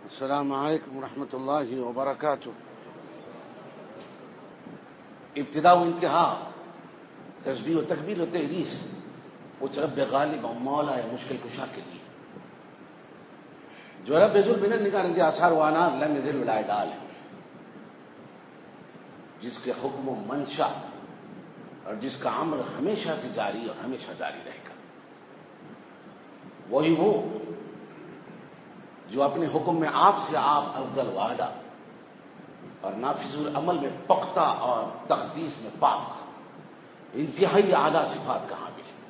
السلام علیکم ورحمۃ اللہ وبرکاتہ۔ ابتدا و انتہا، تسبیح و تکبیر و تحریس اس رب غالب و مولا مشکل کشا کے لیے جو رب ذل بن نگارند آثار و انار لم یزل ولا ڈال ہے، جس کے حکم و منشا اور جس کا امر ہمیشہ سے جاری اور ہمیشہ جاری رہے گا، وہی وہ جو اپنے حکم میں آپ سے آپ افضل وعدہ اور نافذ العمل میں پختہ اور تقدیس میں پاک، انتہائی اعلیٰ صفات کا حامل ہے۔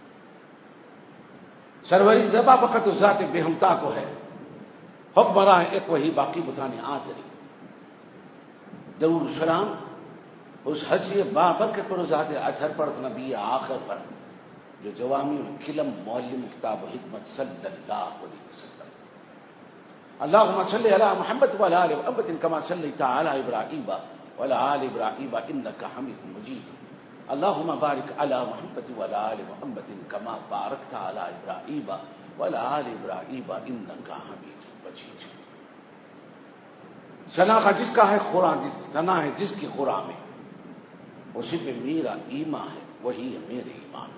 سروری زبا فقط ذات بے ہمتا کو ہے، حکمراں ایک وہی باقی بتانے آزری، درود سلام اس حجی بابرکت پر ذات اطہر پر نبی آخر پر جو جوامی الکلم معلم کتاب و حکمت صلی اللہ علیہ وسلم۔ اللهم صل على محمد وعلى آل محمد كما صليت على إبراهيم وعلى آل إبراهيم إنك حميد مجيد۔ اللهم بارك على محمد وعلى آل محمد كما باركت على إبراهيم وعلى آل إبراهيم إنك حميد مجيد۔ ثنا کا جس کا ہے خورا، ثنا ہے جس کی خورا میں، اسی پہ میرا ایمان ہے، وہی ہے میرے ایمان۔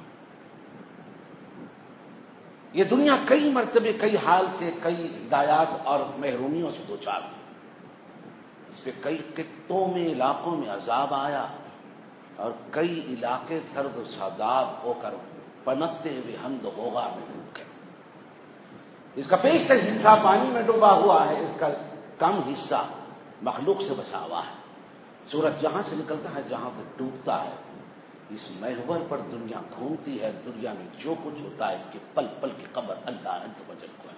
یہ دنیا کئی مرتبے کئی حال سے کئی ہدایات اور محرومیوں سے دوچار ہوئی، اس پہ کئی خطوں میں علاقوں میں عذاب آیا اور کئی علاقے سرد و شاداب ہو کر پنپتے ہوئے حمد و غوغا میں ڈوب گئے۔ اس کا بیشتر حصہ پانی میں ڈوبا ہوا ہے، اس کا کم حصہ مخلوق سے بچا ہوا ہے۔ سورج جہاں سے نکلتا ہے جہاں سے ڈوبتا ہے، اس محور پر دنیا گھومتی ہے، دنیا میں جو کچھ ہوتا ہے اس کے پل پل کی خبر اللہ عز و جل کو ہے۔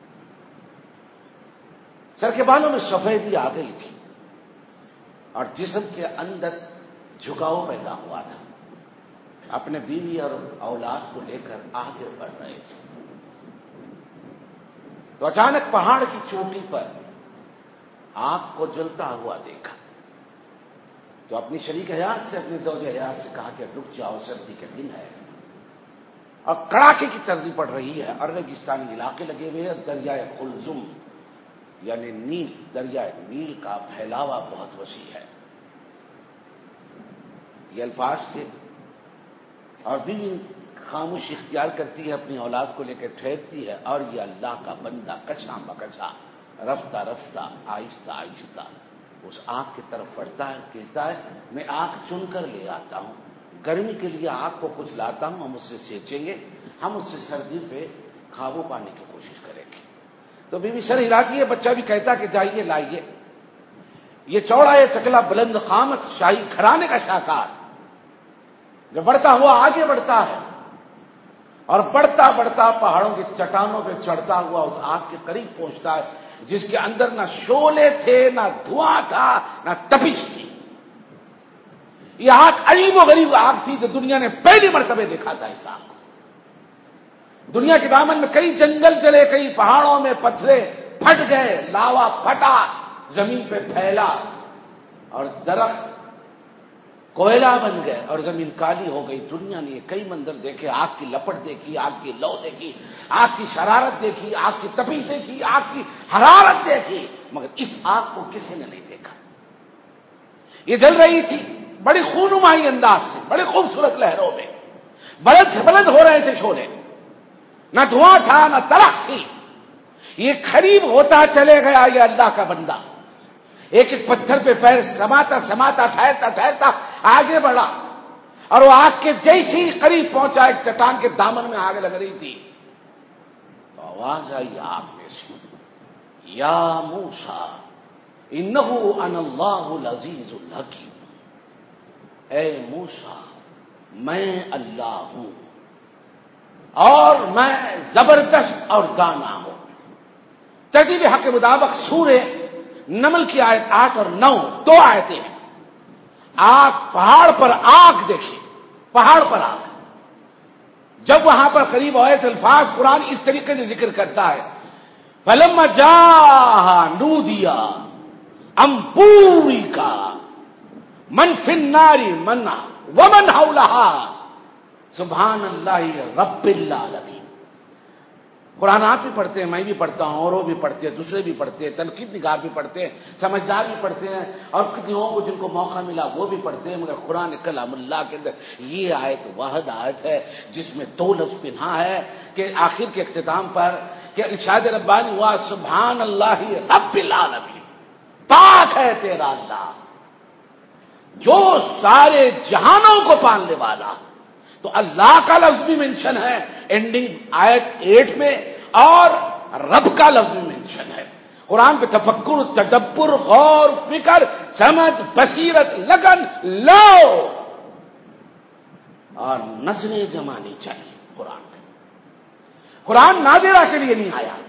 سر کے بالوں میں سفیدی آ گئی تھی اور جسم کے اندر جھکاؤ پیدا ہوا تھا، اپنے بیوی اور اولاد کو لے کر آگے بڑھ رہے تھے تو اچانک پہاڑ کی چوٹی پر آگ کو جلتا ہوا دیکھا تو اپنی شریک حیات سے، اپنی زوج حیات سے کہا کہ رک جاؤ، سردی کے دن ہے اور کڑاکے کی سردی پڑ رہی ہے اور ریگستانی علاقے لگے ہوئے ہیں، دریائے قلزم یعنی نیل، دریائے نیل کا پھیلاوا بہت وسیع ہے۔ یہ الفاظ تھے اور بیوی خاموش اختیار کرتی ہے، اپنی اولاد کو لے کے ٹھہرتی ہے اور یہ اللہ کا بندہ کچھا مکچھا رفتہ رفتہ آہستہ آہستہ اس آگ کی طرف بڑھتا ہے، کہتا ہے میں آگ چن کر لے آتا ہوں، گرمی کے لیے آگ کو کچھ لاتا ہوں، ہم اس سے سینچیں گے، ہم اس سے سردی پہ قابو پانے کی کوشش کریں گے۔ تو بیوی سر ہلاتی ہے، بچہ بھی کہتا کہ جائیے لائیے۔ یہ چوڑا ہے چکلا بلند قامت شاہی گھرانے کا شاہکار جو بڑھتا ہوا آگے بڑھتا ہے اور بڑھتا بڑھتا پہاڑوں کی چٹانوں پہ چڑھتا ہوا اس آگ کے قریب پہنچتا ہے جس کے اندر نہ شعلے تھے، نہ دھواں تھا، نہ تپش تھی۔ یہ آگ عجیب و غریب آگ تھی جو دنیا نے پہلی مرتبہ دیکھا تھا۔ اس آگ کو دنیا کے دامن میں کئی جنگل چلے، کئی پہاڑوں میں پتھرے پھٹ گئے، لاوا پھٹا، زمین پہ پھیلا اور درخت کوئلہ بن گئے اور زمین کالی ہو گئی۔ دنیا نے یہ کئی منظر دیکھے، آگ کی لپٹ دیکھی، آگ کی لو دیکھی، آگ کی شرارت دیکھی، آگ کی تپش دیکھی، آگ کی حرارت دیکھی، مگر اس آگ کو کسی نے نہیں دیکھا۔ یہ جل رہی تھی بڑی خونمائی انداز سے، بڑی خوبصورت لہروں میں، بلند بلند ہو رہے تھے شعلے، نہ دھواں تھا نہ تلخ تھی۔ یہ قریب ہوتا چلے گیا یہ اللہ کا بندہ، ایک ایک پتھر پہ پیر سماتا سماتا ٹھہرتا ٹھہرتا آگے بڑھا اور وہ آگ کے جیسے ہی قریب پہنچا، ایک چٹان کے دامن میں آگ لگ رہی تھی تو آواز آئی آگ میں سے، یا موسیٰ انہ انا اللہ العزیز الحکیم، اے موسیٰ میں اللہ ہوں اور میں زبردست اور دانا ہوں۔ ترتیب حق کے مطابق سورہ نمل کی آیت 8 اور 9 دو آیتیں ہیں۔ آگ، پہاڑ پر آگ دیکھیے، پہاڑ پر آگ، جب وہاں پر قریب ہوئے تو الفاظ قرآن اس طریقے سے ذکر کرتا ہے فلما جاءها نودیا ام پوری کا من فی النار من ومن حولها سبحان اللہ رب العالمین۔ قرآن آپ بھی پڑھتے ہیں، میں بھی پڑھتا ہوں، اور وہ بھی پڑھتے ہیں، دوسرے بھی پڑھتے ہیں، تنقید نگار بھی پڑھتے ہیں، سمجھدار بھی پڑھتے ہیں، اور کتنے کو جن کو موقع ملا وہ بھی پڑھتے ہیں، مگر قرآن کلام اللہ کے اندر یہ آیت واحد آیت ہے جس میں دو لفظ پنہا ہے کہ آخر کے اختتام پر کہ ارشاد ربانی ہوا سبحان اللہ رب العالمین، پاک ہے تیرا اللہ جو سارے جہانوں کو پالنے والا. تو اللہ کا لفظ بھی مینشن ہے اینڈنگ آیت 8 میں، اور رب کا لفظ بھی مینشن ہے. قرآن پہ تفکر، تدبر، غور، فکر، سمجھ، بصیرت، لگن لو اور نظریں جمانی چاہیے. قرآن نادرہ کے لیے نہیں آیا،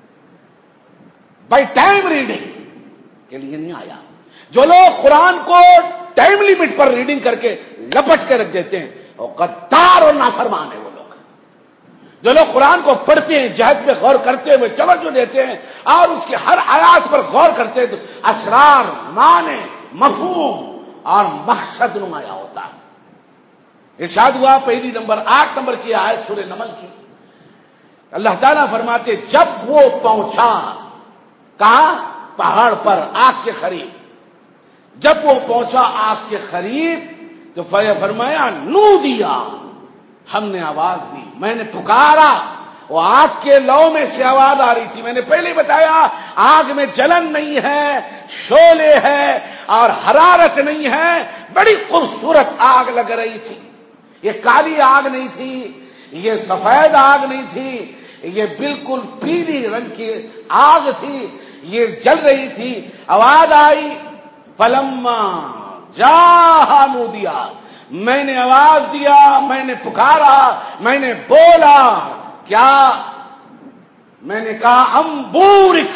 بائی ٹائم ریڈنگ کے لیے نہیں آیا. جو لوگ قرآن کو ٹائم لیمٹ پر ریڈنگ کر کے لپٹ کے رکھ دیتے ہیں وہ غدار اور نافرمان ہے. وہ لوگ جو لوگ قرآن کو پڑھتے ہیں، جہد پہ غور کرتے ہوئے توجہ دیتے ہیں اور اس کے ہر آیات پر غور کرتے ہیں تو اسرار، معنی، مفہوم اور مقصد نمایاں ہوتا ہے. ارشاد ہوا پہلی نمبر 8 نمبر کی آیت سورہ نمل کی، اللہ تعالیٰ فرماتے جب وہ پہنچا کہاں؟ پہاڑ پر آگ کے قریب. جب وہ پہنچا آگ کے قریب تو فرمایا نو دیا، ہم نے آواز دی، میں نے پکارا. وہ آگ کے لو میں سے آواز آ رہی تھی. میں نے پہلے بتایا آگ میں جلن نہیں ہے، شعلے ہے اور حرارت نہیں ہے. بڑی خوبصورت آگ لگ رہی تھی. یہ کالی آگ نہیں تھی، یہ سفید آگ نہیں تھی، یہ بالکل پیلی رنگ کی آگ تھی. یہ جل رہی تھی. آواز آئی فلما جاء نودیا، میں نے آواز دیا، میں نے پکارا، میں نے بولا. کیا؟ میں نے کہا امبورک،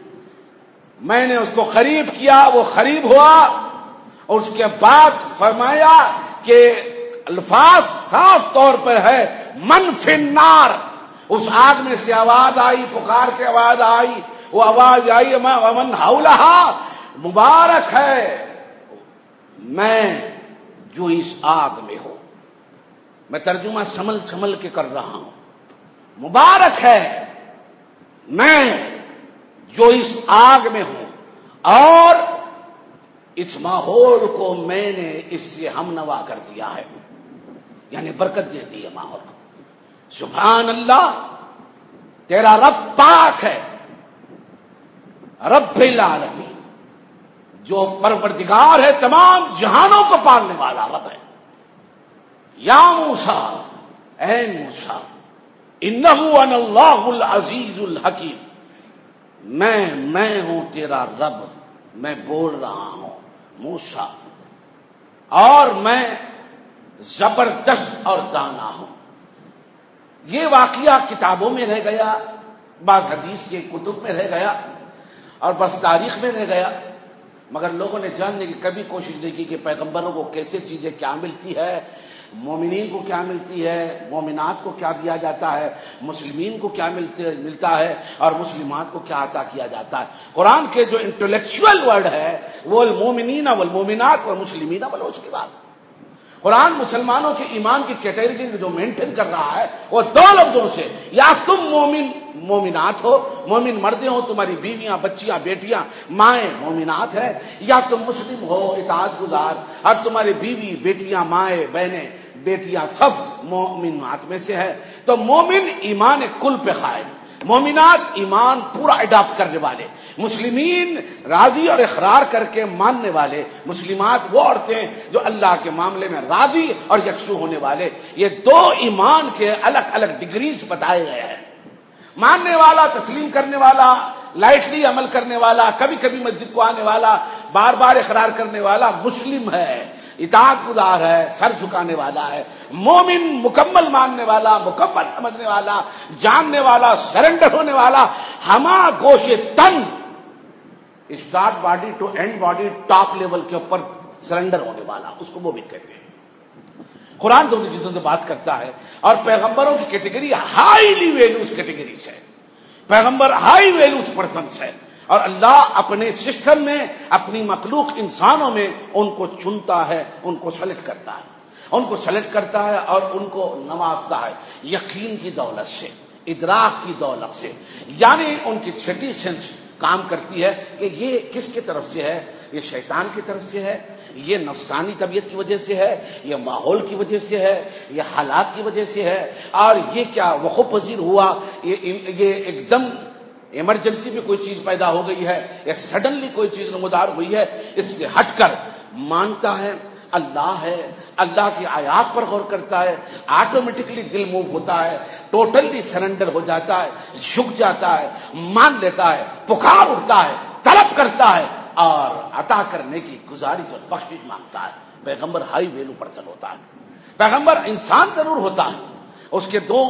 میں نے اس کو قریب کیا، وہ قریب ہوا. اور اس کے بعد فرمایا کہ الفاظ صاف طور پر ہے من فی النار. اس آگ میں سے آواز آئی، پکار کے آواز آئی. وہ آواز آئی ومن حولہا، مبارک ہے میں جو اس آگ میں ہوں. میں ترجمہ سنبھل کے کر رہا ہوں. مبارک ہے میں جو اس آگ میں ہوں اور اس ماحول کو میں نے اس سے ہم نوا کر دیا ہے، یعنی برکت دے دی ہے ماحول کو. سبحان اللہ، تیرا رب پاک ہے، رب العالمین، جو پروردگار ہے، تمام جہانوں کو پالنے والا رب ہے. یا موسیٰ، اے موسیٰ، انہ انا اللہ العزیز الحکیم، میں ہوں تیرا رب، میں بول رہا ہوں موسیٰ، اور میں زبردست اور دانا ہوں. یہ واقعہ کتابوں میں رہ گیا، بعض حدیث کے کتب میں رہ گیا اور بس تاریخ میں رہ گیا، مگر لوگوں نے جاننے کی کبھی کوشش نہیں کی کہ پیغمبروں کو کیسے چیزیں کیا ملتی ہے، مومنین کو کیا ملتی ہے، مومنات کو کیا دیا جاتا ہے، مسلمین کو کیا ملتا ہے اور مسلمات کو کیا عطا کیا جاتا ہے. قرآن کے جو انٹلیکچوئل ورڈ ہے وہ المومنین والمومنات والمسلمین والمسلمات. قرآن مسلمانوں کے ایمان کی کیٹیگری جو مینٹین کر رہا ہے وہ دو لفظوں سے، یا تم مومنات ہو، مومن مردیں ہو، تمہاری بیویاں، بچیاں، بیٹیاں، مائیں مومنات ہے، یا تم مسلم ہو، اطاعت گزار، اور تمہاری بیوی، بیٹیاں، مائیں، بہنیں، بیٹیاں سب مومنات میں سے ہے. تو مومن ایمان کل پہ قائم، مومنات ایمان پورا اڈاپٹ کرنے والے، مسلمین راضی اور اقرار کر کے ماننے والے، مسلمات وہ عورتیں جو اللہ کے معاملے میں راضی اور یکسو ہونے والے. یہ دو ایمان کے الگ الگ ڈگریز بتائے گئے ہیں. ماننے والا، تسلیم کرنے والا، لائٹلی عمل کرنے والا، کبھی کبھی مسجد کو آنے والا، بار بار اقرار کرنے والا مسلم ہے، اطاعت گزار ہے، سر جھکانے والا ہے. مومن مکمل ماننے والا، مکمل سمجھنے والا، جاننے والا، سرنڈر ہونے والا، ہما گوشے تن، start body to end body, top level کے اوپر سرنڈر ہونے والا، اس کو مومن کہتے ہیں. قرآن دونوں چیزوں سے بات کرتا ہے اور پیغمبروں کی کیٹیگری ہائیلی ویلیوز کیٹیگریز ہے. پیغمبر ہائی ویلیوز پرسنس ہے اور اللہ اپنے سسٹم میں، اپنی مخلوق انسانوں میں ان کو چنتا ہے، ان کو سلیکٹ کرتا ہے، ان کو سلیکٹ کرتا ہے اور ان کو نوازتا ہے یقین کی دولت سے، ادراک کی دولت سے، یعنی ان کی چھٹی سینس کام کرتی ہے کہ یہ کس کی طرف سے ہے، یہ شیطان کی طرف سے ہے، یہ نفسانی طبیعت کی وجہ سے ہے، یہ ماحول کی وجہ سے ہے، یہ حالات کی وجہ سے ہے، اور یہ کیا وقوع پذیر ہوا، یہ ایک دم ایمرجنسی میں کوئی چیز پیدا ہو گئی ہے یا سڈنلی کوئی چیز نمودار ہوئی ہے، اس سے ہٹ کر مانتا ہے اللہ ہے، اللہ کی آیات پر غور کرتا ہے، آٹومیٹکلی دل موو ہوتا ہے، ٹوٹلی سرنڈر ہو جاتا ہے، جھک جاتا ہے، مان لیتا ہے، پکار اٹھتا ہے، طلب کرتا ہے اور عطا کرنے کی گزارش اور بخشش مانگتا ہے۔ پیغمبر ہائی ویلو پرسن ہوتا ہے، پیغمبر انسان ضرور ہوتا ہے، اس کے 2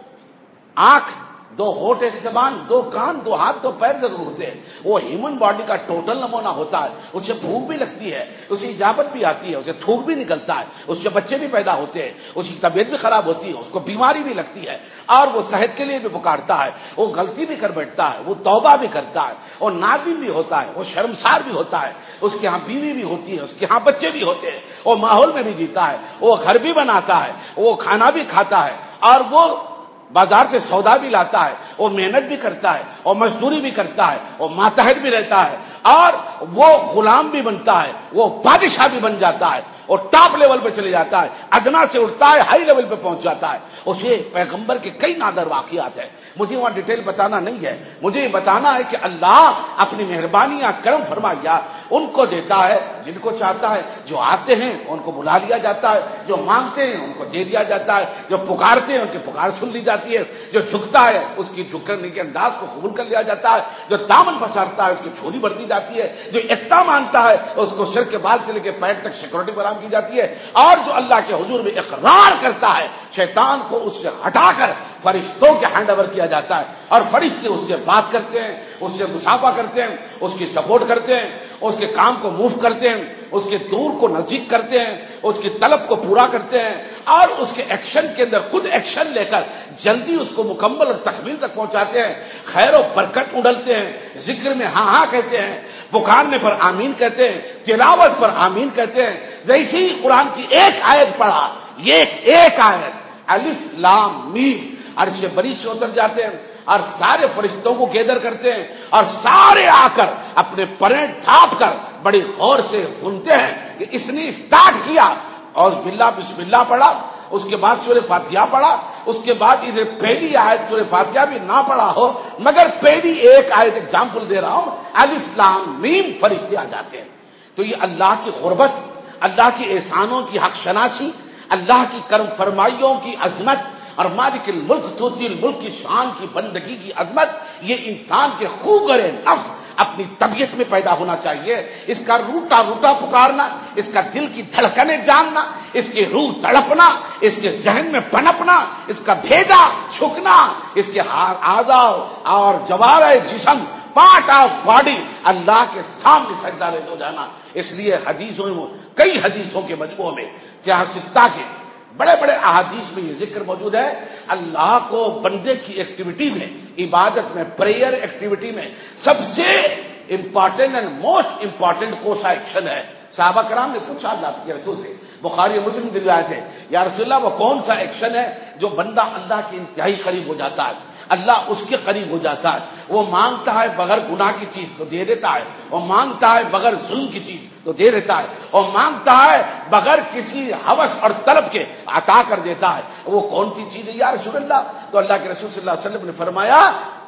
آنکھ، 2 ہونٹ، 1 زبان، 2 کان، 2 ہاتھ، 2 پیر ضرور ہوتے ہیں، وہ ہیومن باڈی کا ٹوٹل نمونہ ہوتا ہے، اسے بھوک بھی لگتی ہے، اسے اجابت بھی آتی ہے، اسے تھوک بھی نکلتا ہے، اس سے بچے بھی پیدا ہوتے ہیں، اس کی طبیعت بھی خراب ہوتی ہے، اس کو بیماری بھی لگتی ہے، اور وہ صحت کے لیے بھی پکارتا ہے، وہ غلطی بھی کر بیٹھتا ہے، وہ توبہ بھی کرتا ہے، اور نادم بھی ہوتا ہے، وہ شرمسار بھی ہوتا ہے، اس کے ہاں بیوی بھی ہوتی ہے، اس کے ہاں بچے بھی ہوتے ہیں، وہ ماحول میں بھی جیتا ہے، وہ گھر بھی بناتا ہے، وہ کھانا بھی کھاتا ہے، اور وہ بازار سے سودا بھی لاتا ہے، وہ محنت بھی کرتا ہے، اور مزدوری بھی کرتا ہے، وہ ماتحت بھی رہتا ہے، اور وہ غلام بھی بنتا ہے، وہ بادشاہ بھی بن جاتا ہے، اور ٹاپ لیول پہ چلے جاتا ہے، ادنا سے اٹھتا ہے، ہائی لیول پہ پہنچ جاتا ہے۔ اسے پیغمبر کے کئی نادر واقعات ہیں، مجھے وہاں ڈیٹیل بتانا نہیں ہے، مجھے یہ بتانا ہے کہ اللہ اپنی مہربانی یا کرم فرمایا ان کو دیتا ہے جن کو چاہتا ہے، جو آتے ہیں ان کو بلا لیا جاتا ہے، جو مانگتے ہیں ان کو دے دیا جاتا ہے، جو پکارتے ہیں ان کی پکار سن لی جاتی ہے، جو جھکتا ہے اس کی جھک کرنے کے انداز کو قبول کر لیا جاتا ہے، جو دامن پسارتا ہے اس کی چھولی بھر دی جاتی ہے، جو اقتا مانتا ہے اس کو سر کے بال سے لے کے پیر تک سیکورٹی فراہم کی جاتی ہے، اور جو اللہ کے حضور میں اقرار کرتا ہے شیطان کو اس سے ہٹا کر فرشتوں کے ہینڈ اوور کیا جاتا ہے، اور فرشتے اس سے بات کرتے ہیں، اس سے مصافحہ کرتے ہیں، اس کی سپورٹ کرتے ہیں، اس کے کام کو موو کرتے ہیں، اس کے دور کو نزدیک کرتے ہیں، اس کی طلب کو پورا کرتے ہیں، اور اس کے ایکشن کے اندر خود ایکشن لے کر جلدی اس کو مکمل اور تکمیل تک پہنچاتے ہیں، خیر و برکت اڈلتے ہیں، ذکر میں ہاں ہاں کہتے ہیں، پکارنے پر آمین کہتے ہیں، تلاوت پر آمین کہتے ہیں۔ جیسے ہی قرآن کی ایک آیت پڑھا، یہ ایک آیت الف لام میم عرش بری سے اتر جاتے ہیں، اور سارے فرشتوں کو گیدر کرتے ہیں، اور سارے آ کر اپنے پریں ڈھانپ کر بڑی غور سے سنتے ہیں کہ اس نے اسٹارٹ کیا اور بسم اللہ پڑھا، اس کے بعد سورہ فاتحہ پڑھا، اس کے بعد ادھر پہلی آیت سورہ فاتحہ بھی نہ پڑھا ہو، مگر پہلی ایک آیت ایگزامپل دے رہا ہوں، الف لام میم فرشتے آ جاتے ہیں۔ تو یہ اللہ کی قربت، اللہ کی احسانوں کی حق شناسی، اللہ کی کرم فرمائیوں کی عظمت، اور مالک الملک توتی الملک کی شان کی بندگی کی عظمت، یہ انسان کے خوگر نفس اپنی طبیعت میں پیدا ہونا چاہیے، اس کا روٹا روٹا پکارنا، اس کا دل کی دھڑکنیں جاننا، اس کی روح تڑپنا، اس کے ذہن میں پنپنا، اس کا بھیجا چھکنا، اس کے اعضاء اور جوارح جسم، پارٹ آف باڈی اللہ کے سامنے سجدہ ریز ہو جانا۔ اس لیے حدیثوں میں، کئی حدیثوں کے مجموعوں میں، سیاستہ کے بڑے بڑے احادیث میں یہ ذکر موجود ہے، اللہ کو بندے کی ایکٹیویٹی میں، عبادت میں، پریئر ایکٹیویٹی میں سب سے امپورٹنٹ اینڈ موسٹ امپورٹنٹ کون سا ایکشن ہے؟ صحابہ کرام نے پوچھا اللہ کے رسول سے، بخاری مسلم کی روایت ہے، یا رسول اللہ وہ کون سا ایکشن ہے جو بندہ اللہ کے انتہائی قریب ہو جاتا ہے، اللہ اس کے قریب ہو جاتا ہے، وہ مانگتا ہے بغیر گناہ کی چیز تو دے دیتا ہے، وہ مانگتا ہے بغیر ظلم کی چیز تو دے دیتا ہے، اور مانگتا ہے بغیر کسی ہوس اور طلب کے عطا کر دیتا ہے۔ وہ کون سی چیز ہے یا رسول اللہ؟ تو اللہ کے رسول صلی اللہ علیہ وسلم نے فرمایا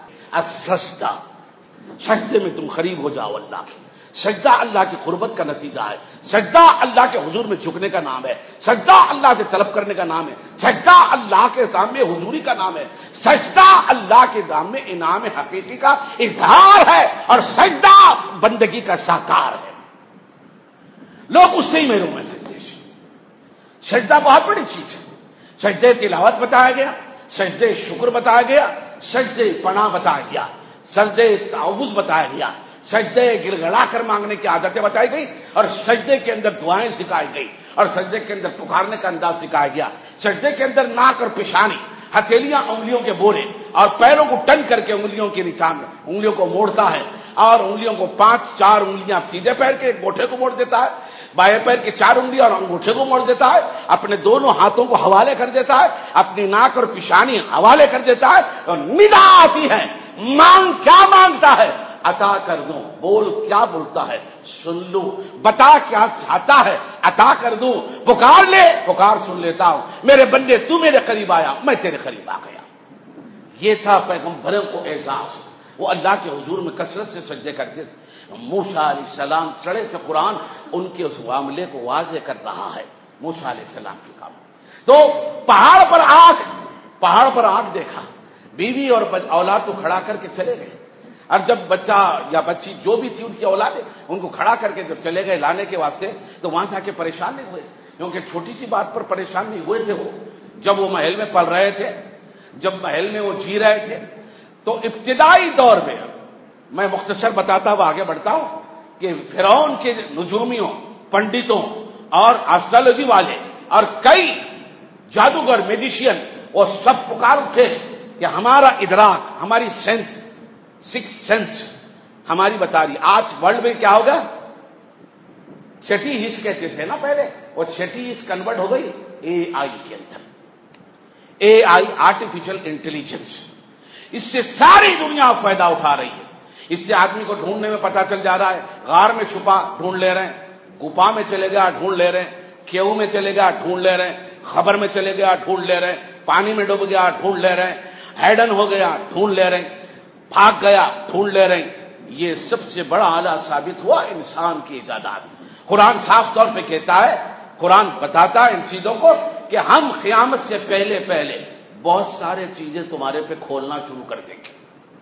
السجدہ، سجدے میں تم قریب ہو جاؤ اللہ کے۔ سجدہ اللہ کی قربت کا نتیجہ ہے، سجدہ اللہ کے حضور میں جھکنے کا نام ہے، سجدہ اللہ سے طلب کرنے کا نام ہے، سجدہ اللہ کے سامنے حضوری کا نام ہے، سجدہ اللہ کے سامنے انعام حقیقی کا اظہار ہے، اور سجدہ بندگی کا ساکار ہے۔ لوگ اس سے ہی محروم ہیں۔ سجدہ بہت بڑی چیز ہے، سجدے تلاوت بتایا گیا، سجدے شکر بتایا گیا، سجدے پناہ بتایا گیا، سجدے تعوذ بتایا گیا، سجدے گڑ گڑا کر مانگنے کی عادتیں بتائی گئی، اور سجدے کے اندر دعائیں سکھائی گئی، اور سجدے کے اندر پکارنے کا انداز سکھایا گیا۔ سجدے کے اندر ناک اور پیشانی، ہتھیلیاں انگلیوں کے بورے، اور پیروں کو ٹن کر کے انگلیوں کے نشان میں انگلیوں کو موڑتا ہے، اور انگلیوں کو 5-4 انگلیاں سیدھے پیر کے ایک گوٹھے کو موڑ دیتا ہے، بائیں پیر کی 4 انگلی اور انگوٹھے کو موڑ دیتا ہے، اپنے دونوں ہاتھوں کو حوالے کر دیتا ہے، اپنی ناک اور پیشانی حوالے کر دیتا ہے، اور ندا آتی ہے، مانگ کیا مانگتا ہے، عطا کر دوں، بول کیا بولتا ہے سن لوں، بتا کیا چاہتا ہے عطا کر دوں، پکار لے پکار سن لیتا ہوں، میرے بندے تو میرے قریب آیا میں تیرے قریب آ گیا۔ یہ تھا پیغمبروں کو اعزاز، وہ اللہ کے حضور میں کثرت سے سجدے کرتے تھے۔ موسیٰ علیہ السلام چڑھے تھے، قرآن ان کے اس معاملے کو واضح کر رہا ہے، موسیٰ علیہ السلام کے کام۔ تو پہاڑ پر آنکھ دیکھا، بیوی اور اولاد کو کھڑا کر کے چلے گئے، اور جب بچہ یا بچی جو بھی تھی ان کی اولادیں ان کو کھڑا کر کے جب چلے گئے لانے کے واسطے، تو وہاں جا کے پریشان نہیں ہوئے، کیونکہ چھوٹی سی بات پر پریشان نہیں ہوئے تھے۔ وہ جب وہ محل میں پل رہے تھے، جب محل میں وہ جی رہے تھے، تو ابتدائی دور میں میں مختصر بتاتا ہوا آگے بڑھتا ہوں کہ فرعون کے نجومیوں، پنڈتوں اور ایسٹرالوجی والے اور کئی جادوگر میجیشین وہ سب پکار اٹھے کہ ہمارا ادراک، ہماری سینس، سکس سینس ہماری بتا رہی، آج ورلڈ میں کیا ہوگا، چھٹی ہس کہتے تھے نا پہلے، وہ چھٹی ہس کنورٹ ہو گئی اے آئی کے اندر، اے آئی آرٹیفیشل انٹیلیجنس۔ اس سے ساری دنیا فائدہ اٹھا رہی ہے، اس سے آدمی کو ڈھونڈنے میں پتا چل جا رہا ہے، غار میں چھپا ڈھونڈ لے رہے ہیں، گپا میں چلے گیا ڈھونڈ لے رہے ہیں، کیو میں چلے گیا ڈھونڈ لے رہے ہیں، خبر میں چلے گیا ڈھونڈ لے رہے ہیں، پانی میں ڈوب گیا ڈھونڈ لے رہے ہیں، ہیڈن ہو گیا ڈھونڈ لے رہے ہیں، بھاگ گیا ڈھونڈ لے رہے ہیں۔ یہ سب سے بڑا اعلیٰ ثابت ہوا انسان کی ایجادات۔ قرآن صاف طور پہ کہتا ہے، قرآن بتاتا ہے ان چیزوں کو کہ ہم قیامت سے پہلے بہت سارے چیزیں تمہارے پہ کھولنا شروع کر دیں گے۔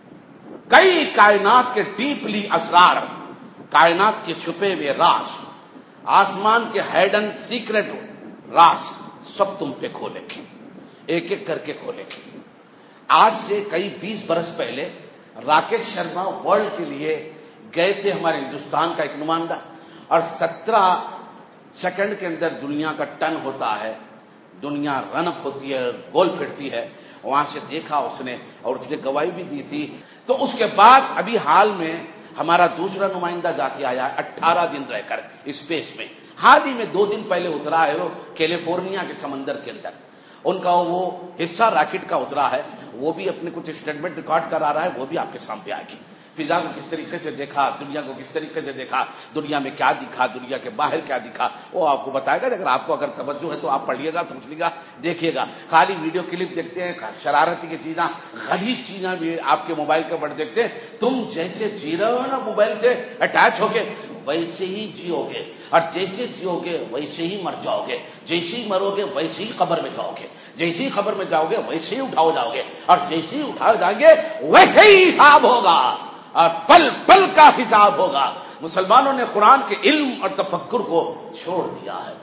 کئی کائنات کے ڈیپلی اسرار، کائنات کے چھپے ہوئے راز، آسمان کے ہیڈن سیکرٹ راز سب تم پہ کھولیں گے، ایک ایک کر کے کھولیں گے۔ آج سے کئی 20 برس پہلے راکیش شرما ورلڈ کے لیے گئے تھے، ہمارے ہندوستان کا ایک نمائندہ، اور 17 سیکنڈ کے اندر دنیا کا ٹن ہوتا ہے، دنیا رن اپ ہوتی ہے، گول پھرتی ہے، وہاں سے دیکھا اس نے اور اس نے گواہی بھی دی تھی۔ تو اس کے بعد ابھی حال میں ہمارا دوسرا نمائندہ جا کے آیا 18 دن رہ کر اسپیس میں، حال ہی میں 2 دن پہلے اترا ہے وہ کیلیفورنیا کے سمندر کے اندر، ان کا وہ حصہ راکٹ کا اترا ہے، وہ بھی اپنے کچھ اسٹیٹمنٹ ریکارڈ کرا رہا ہے، وہ بھی آپ کے سامنے آئے گی۔ فضا کو کس طریقے سے دیکھا، دنیا کو کس طریقے سے دیکھا، دنیا میں کیا دکھا، دنیا کے باہر کیا دکھا، وہ آپ کو بتائے گا۔ اگر آپ کو اگر توجہ ہے تو آپ پڑھیے گا، سوچیے گا، دیکھیے گا۔ خالی ویڈیو کلپ دیکھتے ہیں، شرارتی کی چیزیں، غلیظ چیزیں بھی آپ کے موبائل کے اوپر دیکھتے ہیں۔ تم جیسے جی رہے ہو نا موبائل سے اٹیچ ہو کے، ویسے ہی جیو گے، اور جیسے جیو گے ویسے ہی مر جاؤ گے، جیسے ہی مرو گے ویسے ہی قبر میں جاؤ گے، جیسے ہی قبر میں جاؤ گے ویسے ہی اٹھاؤ جاؤ گے، اور جیسے ہی اٹھاؤ جائیں گے ویسے ہی حساب ہوگا، اور پل پل کا حساب ہوگا۔ مسلمانوں نے قرآن کے علم اور تفکر کو چھوڑ دیا ہے۔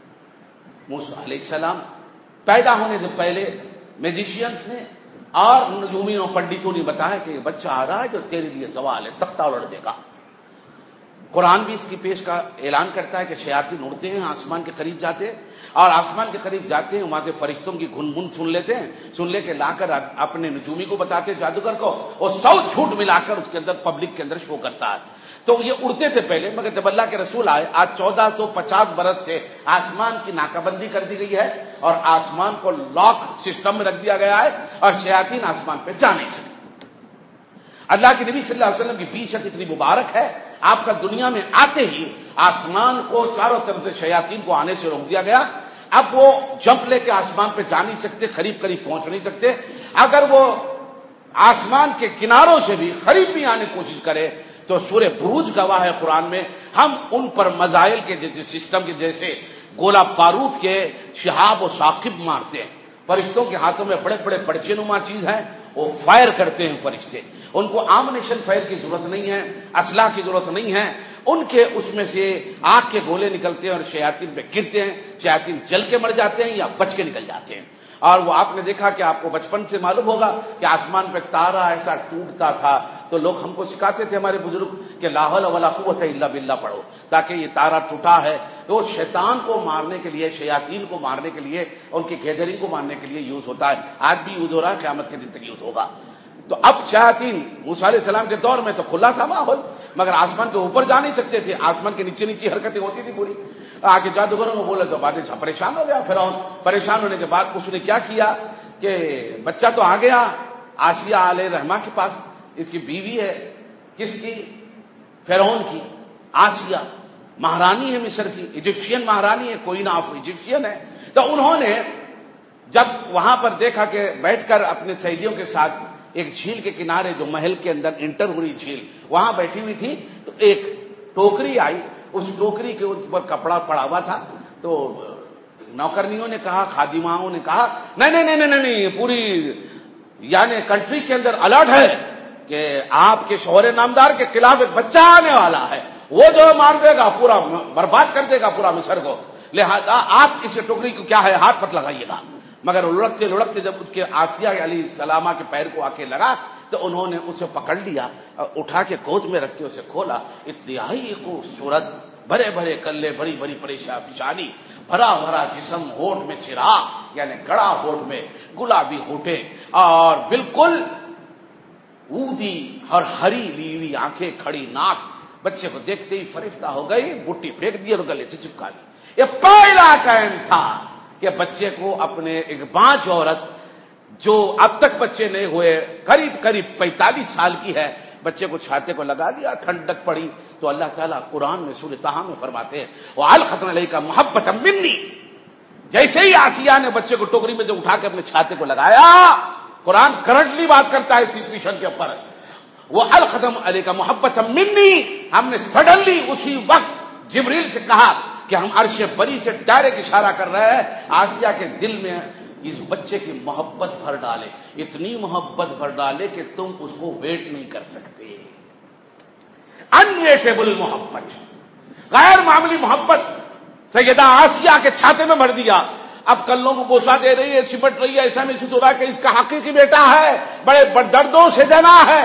موسیٰ علیہ السلام پیدا ہونے سے پہلے میجیشینس نے اور نجومیوں پنڈتوں نے بتایا کہ یہ بچہ آ رہا ہے جو تیرے لیے زوال ہے، تختہ الٹ دے گا۔ قرآن بھی اس کی پیش کا اعلان کرتا ہے کہ شیاطین اڑتے ہیں، آسمان کے قریب جاتے ہیں، اور آسمان کے قریب جاتے ہیں وہاں سے فرشتوں کی گھن گھن سن لیتے ہیں، سن لے کے لا کر اپنے نجومی کو بتاتے ہیں، جادوگر کو، اور 100 جھوٹ ملا کر اس کے اندر پبلک کے اندر شو کرتا ہے۔ تو یہ اڑتے تھے پہلے، مگر جب اللہ کے رسول آئے، آج 1450 برس سے آسمان کی ناکہ بندی کر دی گئی ہے، اور آسمان کو لاک سسٹم میں رکھ دیا گیا ہے، اور شیاطین آسمان پہ جا نہیں سکتے۔ اللہ کے نبی صلی اللہ علیہ وسلم کی بیشت اتنی مبارک ہے، آپ کا دنیا میں آتے ہی آسمان کو چاروں طرف سے شیاطین کو آنے سے روک دیا گیا۔ اب وہ جمپ لے کے آسمان پہ جا نہیں سکتے، قریب قریب پہنچ نہیں سکتے۔ اگر وہ آسمان کے کناروں سے بھی قریب بھی آنے کی کوشش کرے تو سورہ بروج گواہ ہے قرآن میں، ہم ان پر مزائل کے جیسے سسٹم کے جیسے گولہ بارود کے شہاب و ثاقب مارتے ہیں۔ فرشتوں کے ہاتھوں میں بڑے بڑے پرچے نما چیز ہیں، وہ فائر کرتے ہیں فرشتے، ان کو آمنیشن فائر کی ضرورت نہیں ہے، اسلحہ کی ضرورت نہیں ہے، ان کے اس میں سے آگ کے گولے نکلتے ہیں اور شیاطین پہ گرتے ہیں، شیاطین جل کے مر جاتے ہیں یا بچ کے نکل جاتے ہیں۔ اور وہ آپ نے دیکھا کہ آپ کو بچپن سے معلوم ہوگا کہ آسمان پہ تارا ایسا ٹوٹتا تھا تو لوگ ہم کو سکھاتے تھے ہمارے بزرگ کہ لا حول ولا قوت الا باللہ پڑھو، تاکہ یہ تارا ٹوٹا ہے تو شیطان کو مارنے کے لیے، شیاطین کو مارنے کے لیے، ان کی گیدرنگ کو مارنے کے لیے یوز ہوتا ہے، آج بھی یوز ہو رہا ہے، قیامت کے دن تک یوز ہوگا۔ تو اب شیاطین موسیٰ علیہ السلام کے دور میں تو کھلا تھا ماحول، مگر آسمان کے اوپر جا نہیں سکتے تھے، آسمان کے نیچے نیچے حرکتیں ہوتی تھی پوری. آگے جادوگروں کو بولے تو بادشاہ پریشان ہو گیا. فرعون پریشان ہونے کے بعد اس نے کیا کیا کہ بچہ تو آ گیا آسیہ علیہ الرحمہ کے پاس، اس کی بیوی ہے، کس کی؟ فرعون کی. آسیہ مہارانی ہے مصر کی، ایجپشین مہارانی ہے، کوئین آف ایجپشین ہے. تو انہوں نے جب وہاں پر دیکھا کہ بیٹھ کر اپنے سہیلیوں کے ساتھ ایک جھیل کے کنارے، جو محل کے اندر انٹر ہوئی جھیل، وہاں بیٹھی ہوئی تھی، تو ایک ٹوکری آئی، اس ٹوکری کے اوپر کپڑا پڑا ہوا تھا. تو نوکرنیوں نے کہا، خادماؤں نے کہا نہیں نہیں نہیں نہیں نہیں، پوری یعنی کنٹری کے اندر الرٹ ہے کہ آپ کے شوہر نامدار کے خلاف ایک بچہ آنے والا ہے، وہ جو مار دے گا، پورا برباد کر دے گا پورا مصر کو، لہذا آپ اس ٹوکری کو کیا ہے ہاتھ مت لگائیے گا. مگر لڑکتے لڑکتے جب اس کے آسیہ علیہ السلامہ کے پیر کو آ کے لگا تو انہوں نے اسے پکڑ لیا اور اٹھا کے گود میں رکھ کے اسے کھولا. انتہائی خوبصورت، بڑے بڑے کلے، بڑی بڑی پیشانی، بھرا بھرا جسم، ہونٹ میں چراغ یعنی گڑا ہونٹ میں، گلابی ہونٹیں، اور بالکل اودی اور ہری لیلی آنکھیں، کھڑی ناک. بچے کو دیکھتے ہی فرشتہ ہو گئی، بٹی پھینک دی اور گلے سے چپکا لی. یہ پہلا ٹائم تھا کہ بچے کو اپنے ایک بانج عورت جو اب تک بچے نہیں ہوئے، قریب قریب 45 سال کی ہے، بچے کو چھاتے کو لگا دیا، ٹھنڈک پڑی. تو اللہ تعالیٰ قرآن میں سورۃ طٰہٰ میں فرماتے ہیں وَأَلْقَتْ عَلَيْكَ مَحَبَّةً مِّنِّي. جیسے ہی آسیہ نے بچے کو ٹوکری میں جو اٹھا کے اپنے چھاتے کو لگایا، قرآن کرنٹلی بات کرتا ہے سچویشن کے اوپر، وَأَلْقَتْ عَلَيْكَ مَحَبَّةً مِّنِّي. ہم نے سڈنلی اسی وقت جبریل سے کہا کہ ہم عرش بری سے ڈائریکٹ اشارہ کر رہے ہیں، آسیہ کے دل میں اس بچے کی محبت بھر ڈالے، اتنی محبت بھر ڈالے کہ تم اس کو ویٹ نہیں کر سکتے. انویٹیبل محبت، غیر معمولی محبت سیدہ آسیہ کے چھاتے میں بھر دیا. اب کلوں کو بوسا دے رہی ہے، چمٹ رہی ہے، ایسا محسوس ہو رہا ہے کہ اس کا حقیقی بیٹا ہے، بڑے دردوں سے جنا ہے.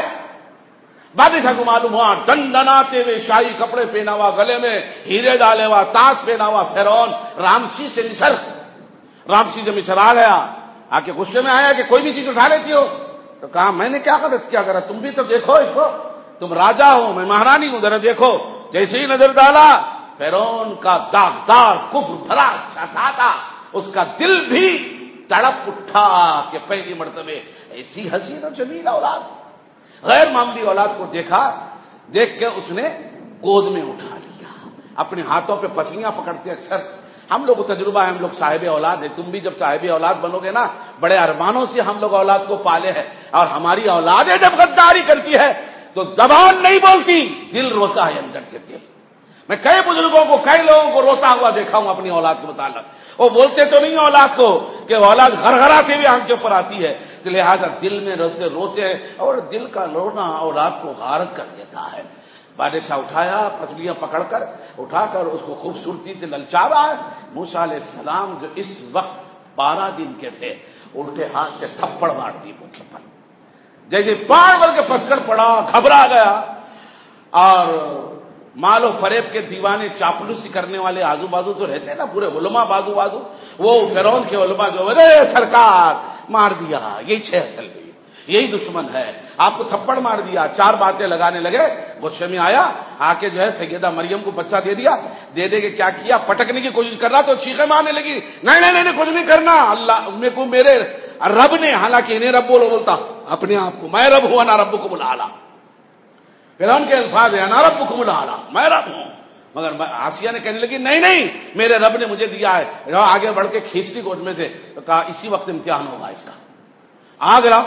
بادشاہ کو معلوم ہوا، دندناتے ہوئے شاہی کپڑے پہنا ہوا، گلے میں ہیرے ڈالے ہوا، تاج پہنا ہوا فرعون رامسی سے مصر، رامسی سے مصر آ گیا. آ کے غصے میں آیا کہ کوئی بھی چیز اٹھا لیتی ہو. تو کہا میں نے کیا کرا، تم بھی تو دیکھو اس کو، تم راجا ہو، میں مہارانی ہوں، ذرا دیکھو. جیسے ہی نظر ڈالا، فرعون کا داغدار کفر بھرا چھاتا تھا، اس کا دل بھی تڑپ اٹھا کہ پہلی مرتبہ ایسی حسین و جمیل اولاد، غیر معمولی اولاد کو دیکھا. دیکھ کے اس نے گود میں اٹھا لیا، اپنے ہاتھوں پہ پسلیاں پکڑتے. اکثر ہم لوگ کو تجربہ ہے، ہم لوگ صاحب اولاد ہیں، تم بھی جب صاحب اولاد بنو گے نا، بڑے ارمانوں سے ہم لوگ اولاد کو پالے ہیں، اور ہماری اولادیں جب غداری کرتی ہے تو زبان نہیں بولتی، دل روتا ہے اندر سے. دل میں کئی بزرگوں کو، کئی لوگوں کو روتا ہوا دیکھا ہوں اپنی اولاد کے متعلق. وہ بولتے تو نہیں اولاد کو کہ اولاد گھرگھراتے ہوئے آنکھ کے اوپر آتی ہے، لہذا دل میں روتے ہیں، اور دل کا رونا اولاد کو غارت کر دیتا ہے. بادشاہ اٹھایا، پسلیاں پکڑ کر اٹھا کر اس کو خوبصورتی سے للچا رہا ہے. موسیٰ علیہ السلام جو اس وقت 12 دن کے تھے، الٹے ہاتھ سے تھپڑ مار دی منہ کے پر، جیسے پار بھر کے پسکڑ پڑا، گھبرا گیا. اور مال و فریب کے دیوانے، چاپلوسی کرنے والے آزو بازو تو رہتے ہیں نا، پورے علماء بازو بازو، وہ فرعون کے علماء جو سرکار مار دیا، یہی اصل میں یہی دشمن ہے، آپ کو تھپڑ مار دیا. 4 باتیں لگانے لگے. غصے میں آیا، آ کے جو ہے سیدہ مریم کو بچہ دے دیا. دے کے کیا کیا، پٹکنے کی کوشش کر رہا تو چیخیں مارنے لگی، نہیں نہیں نہیں کچھ نہیں کرنا، اللہ کو میرے رب نے، حالانکہ انہیں رب بولتا اپنے آپ کو، میں رب ہوں، انا ربکم الاعلی. فرعون کے الفاظ ہیں انا ربکم الاعلی، میں رب ہوں. مگر آسیہ نے کہنے لگی نہیں نہیں، میرے رب نے مجھے دیا ہے. آگے بڑھ کے کھینچتی گود میں سے، تو کہا اسی وقت امتحان ہوگا اس کا. آگ لاؤ.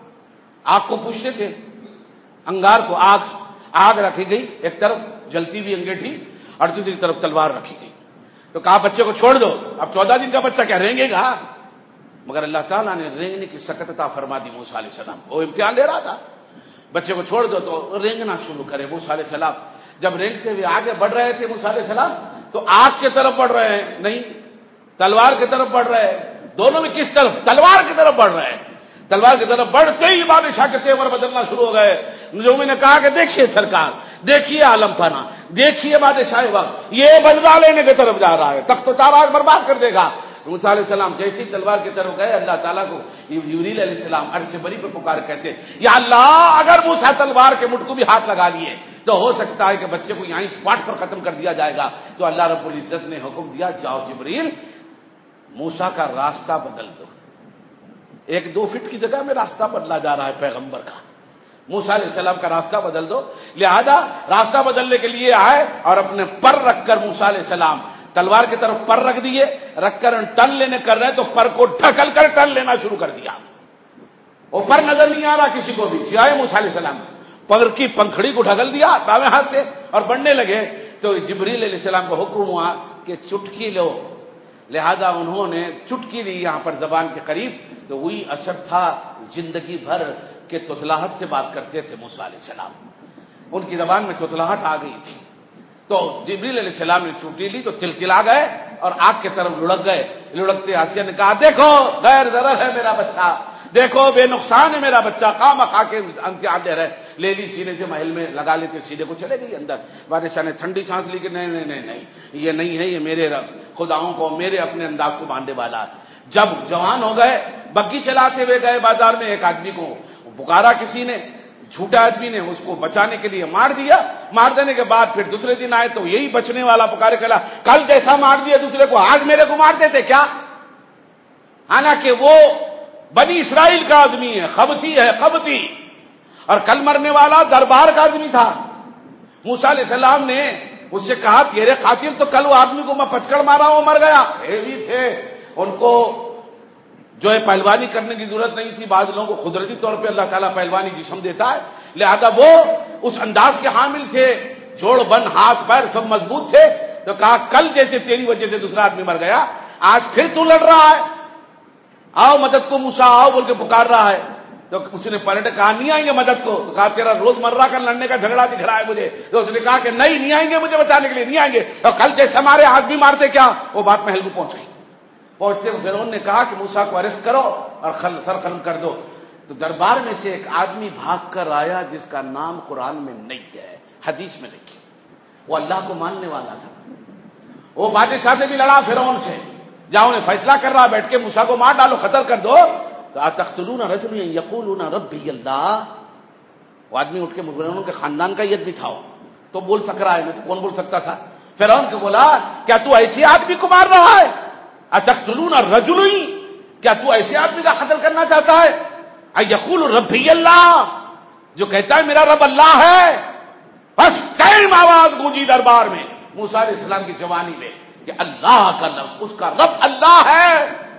آگ کو پوچھتے تھے، انگار کو آگ رکھی گئی، ایک طرف جلتی ہوئی انگیٹھی اور دوسری طرف تلوار رکھی گئی. تو کہا بچے کو چھوڑ دو. اب 14 دن کا بچہ کیا رینگے گا؟ مگر اللہ تعالیٰ نے رینگنے کی سکت عطا فرما دی موسیٰ علیہ السلام. وہ امتحان لے رہا تھا، بچے کو چھوڑ دو تو رینگنا شروع کرے. موسیٰ علیہ السلام جب رینگتے ہوئے آگے بڑھ رہے تھے موسیٰ علیہ السلام، تو آگ کی طرف بڑھ رہے ہیں، نہیں تلوار کی طرف بڑھ رہے ہیں. دونوں میں کس طرف؟ تلوار کی طرف بڑھ رہے ہیں. تلوار کی طرف بڑھتے ہی بادشاہ کے تیور بدلنا شروع ہو گئے. جو میں نے کہا کہ دیکھیے سرکار، دیکھیے عالم پانا، دیکھیے بادشاہ وقت یہ بدلا لینے کی طرف جا رہا ہے، تخت و تاراج برباد کر دے گا. موسیٰ علیہ السلام جیسی تلوار کی طرف گئے، اللہ تعالیٰ کو جبریل علیہ السلام عرش بری پہ پکار کہتے یا اللہ اگر موسیٰ تلوار کے مٹھ کو بھی ہاتھ لگا لیے تو ہو سکتا ہے کہ بچے کو یہیں اسپاٹ پر ختم کر دیا جائے گا. تو اللہ رب العزت نے حکم دیا جاؤ جبریل موسیٰ کا راستہ بدل دو. 1-2 فٹ کی جگہ میں راستہ بدلا جا رہا ہے پیغمبر کا. موسیٰ علیہ السلام کا راستہ بدل دو. لہذا راستہ بدلنے کے لیے آئے اور اپنے پر رکھ کر موسیٰ علیہ السلام تلوار کی طرف پر رکھ دیے، رکھ کر ٹن لینے کر رہے تو پر کو ڈھکل کر ٹن لینا شروع کر دیا. وہ پر نظر نہیں آ رہا کسی کو بھی، سوائے موسیٰ علیہ السلام. پر کی پنکھڑی کو ڈھکل دیا دائیں ہاتھ سے اور بڑھنے لگے. تو جبریل علیہ السلام کو حکم ہوا کہ چٹکی لو. لہذا انہوں نے چٹکی لی یہاں پر زبان کے قریب، تو وہی اثر تھا. زندگی بھر کے توتلاہٹ سے بات کرتے تھے موسیٰ علیہ السلام، ان کی زبان میں توتلاہٹ آ گئی تھی. تو جبریل علیہ السلام نے چوٹی لی تو تلتلا گئے اور آگ کی طرف لڑک گئے. لڑکتے آسیہ نے کہا دیکھو غیر ضرر ہے میرا بچہ، دیکھو بے نقصان ہے میرا بچہ، خام خا کے امتحان دے رہے. لے لی سینے سے محل میں لگا لیتے، سینے کو چلے گئی اندر. بادشاہ نے ٹھنڈی سانس لی کہ نہیں نہیں نہیں نہیں یہ نہیں ہے، یہ میرے خداؤں کو میرے اپنے انداز کو باندھنے والا. جب جوان ہو گئے بگی چلاتے ہوئے گئے بازار میں، ایک آدمی کو پکارا کسی نے، جھوٹا آدمی نے، اس کو بچانے کے لیے مار دیا. مار دینے کے بعد پھر دوسرے دن آئے تو یہی بچنے والا پکارے کہلا کل جیسا مار دیا دوسرے کو آج میرے کو مار دیتے کیا. حالانکہ وہ بنی اسرائیل کا آدمی ہے، خبتی ہے خبتی، اور کل مرنے والا دربار کا آدمی تھا. موسیٰ علیہ السلام نے اس سے کہا تیرے قاتل تو کل وہ آدمی کو میں پچکڑ مارا وہ مر گیا. ہیوی تھے، ان کو جو ہے پہلوانی کرنے کی ضرورت نہیں تھی. بعض لوگوں کو قدرتی طور پہ اللہ تعالیٰ پہلوانی جسم دیتا ہے، لہذا وہ اس انداز کے حامل تھے، جوڑ بن ہاتھ پیر سب مضبوط تھے. تو کہا کل جیسے تیری وجہ سے دوسرا آدمی مر گیا، آج پھر تو لڑ رہا ہے، آؤ مدد کو موسیٰ آؤ بول کے پکار رہا ہے. تو اس نے پلٹ کہا نہیں آئیں گے مدد کو. تو کہا تیرا روز مرہ کا لڑنے کا جھگڑا دکھ رہا ہے مجھے. تو اس نے کہا کہ نہیں آئیں گے مجھے بچانے کے لیے نہیں آئیں گے. اور کل جیسے ہمارے آج بھی مارتے کیا. وہ بات محل کو پہنچ گئی. پہنچتے فرعون نے کہا کہ موسیٰ کو اریسٹ کرو اور سر ختم کر دو. تو دربار میں سے ایک آدمی بھاگ کر آیا جس کا نام قرآن میں نہیں ہے، حدیث میں نہیں. وہ اللہ کو ماننے والا تھا. وہ بادشاہ سے بھی لڑا فرعون سے، جہاں انہیں فیصلہ کر رہا بیٹھ کے موسیٰ کو مار ڈالو قتل کر دو. تو اتقتلون رجلا یقولون ربی اللہ. وہ آدمی اٹھ کے فرعون کے خاندان کا یہ بھی تھا، تو بول سک رہا ہے، نہیں تو کون بول سکتا تھا. فرعون کو بولا کیا تو ایسے آدمی کو مار رہا ہے؟ اتقتلون الرجل، کیا تو ایسے آدمی کا قتل کرنا چاہتا ہے؟ یقول ربی اللہ، جو کہتا ہے میرا رب اللہ ہے. بس ٹائم آواز گونجی دربار میں موسیٰ علیہ السلام کی جوانی میں کہ اللہ کا لفظ، اس کا رب اللہ ہے.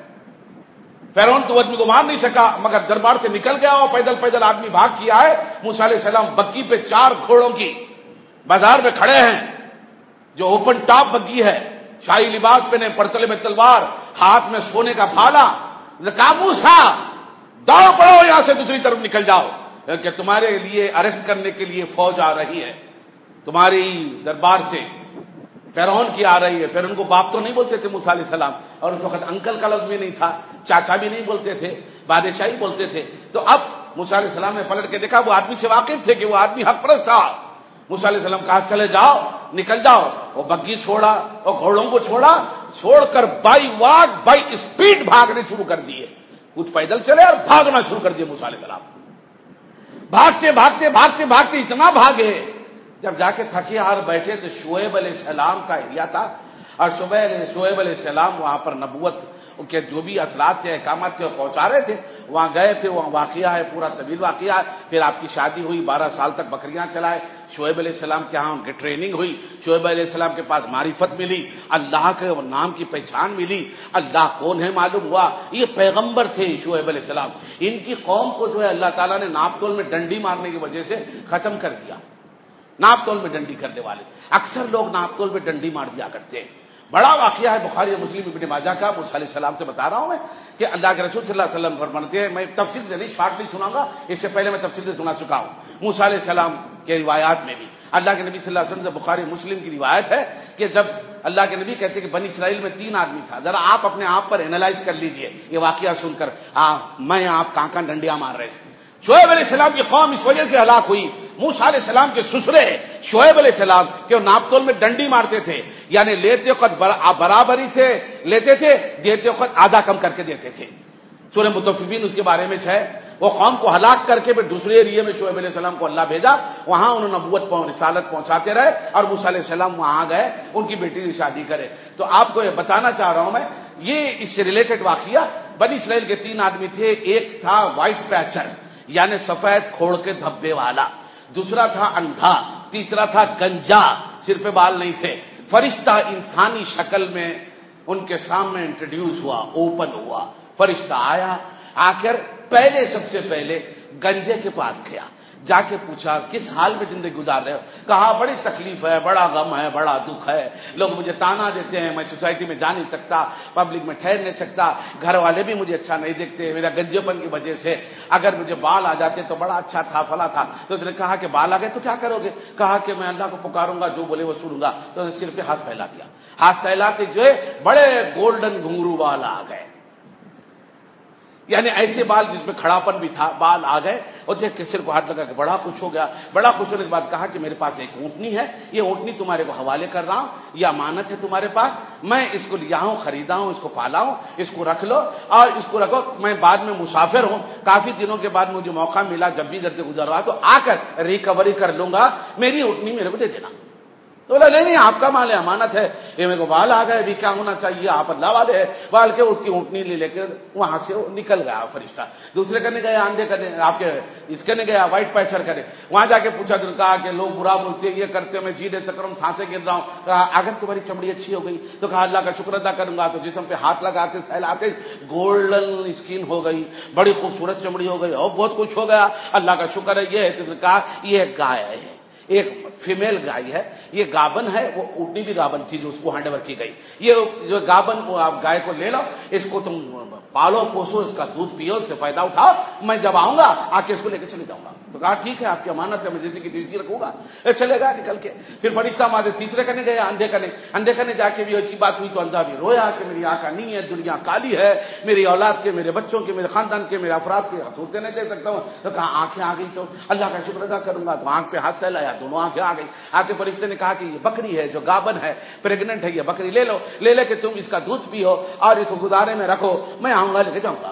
فرعون تو آدمی کو مار نہیں سکا مگر دربار سے نکل گیا اور پیدل پیدل آدمی بھاگ کیا ہے. موسیٰ علیہ السلام بگی پہ 4 گھوڑوں کی بازار میں کھڑے ہیں، جو اوپن ٹاپ بگی ہے، شاہی لباس پہنے، پرتلے میں تلوار، ہاتھ میں سونے کا بھالا. کہا موسیٰ دوڑ پڑو یہاں سے دوسری طرف نکل جاؤ کہ تمہارے لیے اریسٹ کرنے کے لیے فوج آ رہی ہے، تمہاری دربار سے فرعون کی آ رہی ہے. پھر ان کو باپ تو نہیں بولتے تھے موسیٰ علیہ السلام، اور اس وقت انکل کا لفظ بھی نہیں تھا، چاچا بھی نہیں بولتے تھے، بادشاہی بولتے تھے. تو اب موسیٰ علیہ السلام نے پلٹ کے دیکھا وہ آدمی سے واقف تھے کہ وہ آدمی حق پرست تھا. موسیٰ علیہ السلام کہا چلے جاؤ نکل جاؤ. وہ بگی چھوڑا اور گھوڑوں کو چھوڑا، چھوڑ کر بائی واک بائی اسپیڈ بھاگنے شروع کر دیے. کچھ پیدل چلے اور بھاگنا شروع کر دیے. موسیٰ علیہ السلام بھاگتے بھاگتے بھاگتے بھاگتے اتنا بھاگے، جب جا کے تھکے ہار بیٹھے تو شعیب علیہ السلام کا ایریا تھا، اور شعیب علیہ السلام وہاں پر نبوت کے جو بھی اثرات تھے احکامات تھے وہ پہنچا رہے تھے. وہاں گئے پھر وہاں واقعہ ہے، پورا طویل واقعہ ہے. پھر آپ کی شادی ہوئی، 12 سال تک بکریاں چلائے. شعیب علیہ السلام کے ہاں ان کی ٹریننگ ہوئی. شعیب علیہ السلام کے پاس معرفت ملی، اللہ کے نام کی پہچان ملی، اللہ کون ہے معلوم ہوا. یہ پیغمبر تھے شعیب علیہ السلام. ان کی قوم کو جو ہے اللہ تعالیٰ نے ناپ تول میں ڈنڈی مارنے کی وجہ سے ختم کر دیا. ناپ تول میں ڈنڈی کرنے والے اکثر لوگ ناپ تول میں ڈنڈی مار دیا کرتے ہیں. بڑا واقعہ ہے بخاری اور مسلم ابن ماجہ کا. موسیٰ علیہ السلام سے بتا رہا ہوں میں کہ اللہ کے رسول صلی اللہ علیہ وسلم فرماتے ہیں، میں تفصیل سے نہیں شارٹ نہیں سناؤں گا، اس سے پہلے میں تفصیل سے سنا چکا ہوں. موسیٰ علیہ السلام کے روایات میں بھی اللہ کے نبی صلی اللہ علیہ وسلم سے بخاری مسلم کی روایت ہے کہ جب اللہ کے نبی کہتے ہیں کہ بنی اسرائیل میں 3 آدمی تھا. ذرا آپ اپنے آپ پر اینالائز کر لیجئے یہ واقعہ سن کر. میں آپ کہاں ڈنڈیاں مار رہے تھے. شعیب علیہ السلام کی قوم اس وجہ سے ہلاک ہوئی موسیٰ علیہ السلام کے سسرے شعیب علیہ السلام کہ وہ ناپتول میں ڈنڈی مارتے تھے، یعنی لیتے وقت برابری سے لیتے تھے، دیتے وقت آدھا کم کر کے دیتے تھے. سورہ مطففین اس کے بارے میں ہے. وہ قوم کو ہلاک کر کے پھر دوسرے ایریے میں شعیب علیہ السلام کو اللہ بھیجا، وہاں انہوں نے نبوت رسالت پہنچاتے رہے اور موسیٰ علیہ السلام وہاں گئے ان کی بیٹی کی شادی کرے. تو آپ کو یہ بتانا چاہ رہا ہوں میں، یہ اس سے ریلیٹڈ واقعہ. بنی اسرائیل کے 3 آدمی تھے، ایک تھا وائٹ پیچر یعنی سفید کھوڑ کے دھبے والا، دوسرا تھا اندھا، تیسرا تھا گنجا، سر پہ بال نہیں تھے. فرشتہ انسانی شکل میں ان کے سامنے انٹروڈیوس ہوا، اوپن ہوا. فرشتہ آیا، آ کر سب سے پہلے گنجے کے پاس گیا، جا کے پوچھا کس حال میں زندگی گزار رہے ہو؟ کہا بڑی تکلیف ہے، بڑا غم ہے، بڑا دکھ ہے، لوگ مجھے تانا دیتے ہیں، میں سوسائٹی میں جا نہیں سکتا، پبلک میں ٹھہر نہیں سکتا، گھر والے بھی مجھے اچھا نہیں دیکھتے میرا گنجے پن کی وجہ سے، اگر مجھے بال آ جاتے تو بڑا اچھا تھا، فلا تھا. تو اس نے کہا کہ بال آ گئے تو کیا کرو گے؟ کہا کہ میں اللہ کو پکاروں گا، جو بولے وہ سنوں گا. تو سر پہ ہاتھ پھیلا دیا، ہاتھ پھیلاتے جو ہے بڑے گولڈن گھنگرو بال آ گئے، یعنی ایسے بال جس میں کھڑاپن بھی تھا، بال آ گئے. اور دیکھ کے سر کو ہاتھ لگا کے بڑا خوش ہو گیا. بڑا خوش ہونے کے بعد کہا کہ میرے پاس ایک اونٹنی ہے، یہ اونٹنی تمہارے کو حوالے کر رہا ہوں، یہ امانت ہے تمہارے پاس، میں اس کو لیا ہوں، خریدا ہوں، اس کو پالا ہوں، اس کو رکھ لو اور اس کو رکھو، میں بعد میں مسافر ہوں، کافی دنوں کے بعد مجھے موقع ملا جب بھی ادھر سے گزر رہا تو آ کر ریکوری کر لوں گا، میری اونٹنی میرے کو دے دینا. تو بولا نہیں آپ کا مال ہے، امانت ہے. یہ میرے کو بال آ گئے، ابھی کیا ہونا چاہیے، آپ اللہ والے ہیں. بال کے اس کی اونٹنی لے کر وہاں سے نکل گیا فرشتہ. دوسرے کرنے گیا، آندھے کرنے، آپ کے اس کرنے گیا، وائٹ پیچر کرے. وہاں جا کے پوچھا، تو کہا کہ لوگ برا بولتے یہ کرتے، میں جی نہیں سک رہا ہوں، سانسیں گر رہا ہوں. کہا اگر تمہاری چمڑی اچھی ہو گئی تو کہا اللہ کا شکر ادا کروں گا. تو جسم پہ ہاتھ لگاتے سہلاتے گولڈن اسکن ہو گئی، بڑی خوبصورت چمڑی ہو گئی اور بہت کچھ ہو گیا. اللہ کا شکر ہے. یہ ہے تو کہا یہ ایک گائے ہے، ایک فیمیل گائے ہے، یہ گابن ہے. وہ اونٹنی بھی گابن تھی جو اس کو ہینڈ اوور کی گئی. یہ جو گابن آپ گائے کو لے لو، اس کو تم پالو پوسو، اس کا دودھ پیو، اس سے فائدہ اٹھاؤ، میں جب آؤں گا آ کے اس کو لے کے چلے جاؤں گا. تو کہا ٹھیک ہے آپ کی امانت ہے، میں جیسے کی تیسری رکھوں گا. چلے گا نکل کے. پھر فرشتہ مارے تیسرے کرنے گیا، اندھے کرنے جا کے بھی اچھی بات ہوئی تو اندھا بھی رویا کہ میری آنکھ نہیں ہے، دنیا کالی ہے، میری اولاد کے، میرے بچوں کے، میرے خاندان کے، میرے افراد کے حصوصے نہیں دے سکتا ہوں. تو کہا آنکھیں آ گئی تو اللہ کا شکر ادا کروں گا. تو آنکھ پہ ہاتھ پھیلایا، دونوں آنکھیں آ گئی. آ کے فرشتے نے کہا کہ یہ بکری ہے جو گابن ہے، پریگننٹ ہے، یہ بکری لے لو، لے کے تم اس کا دودھ پیو اور اس کو گزارے میں رکھو، میں آؤں گا لے کے جاؤں گا.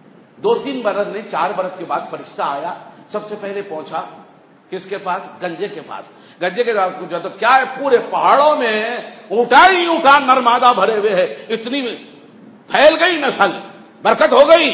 2-3 برس نہیں 4 برس کے بعد فرشتہ آیا. سب سے پہلے پہنچا کس کے پاس؟ گنجے کے پاس. گنجے کے پاس پوچھا تو کیا ہے، پورے پہاڑوں میں اونٹا ہی اونٹا نرمادہ بھرے ہوئے ہے، اتنی پھیل گئی نسل، برکت ہو گئی،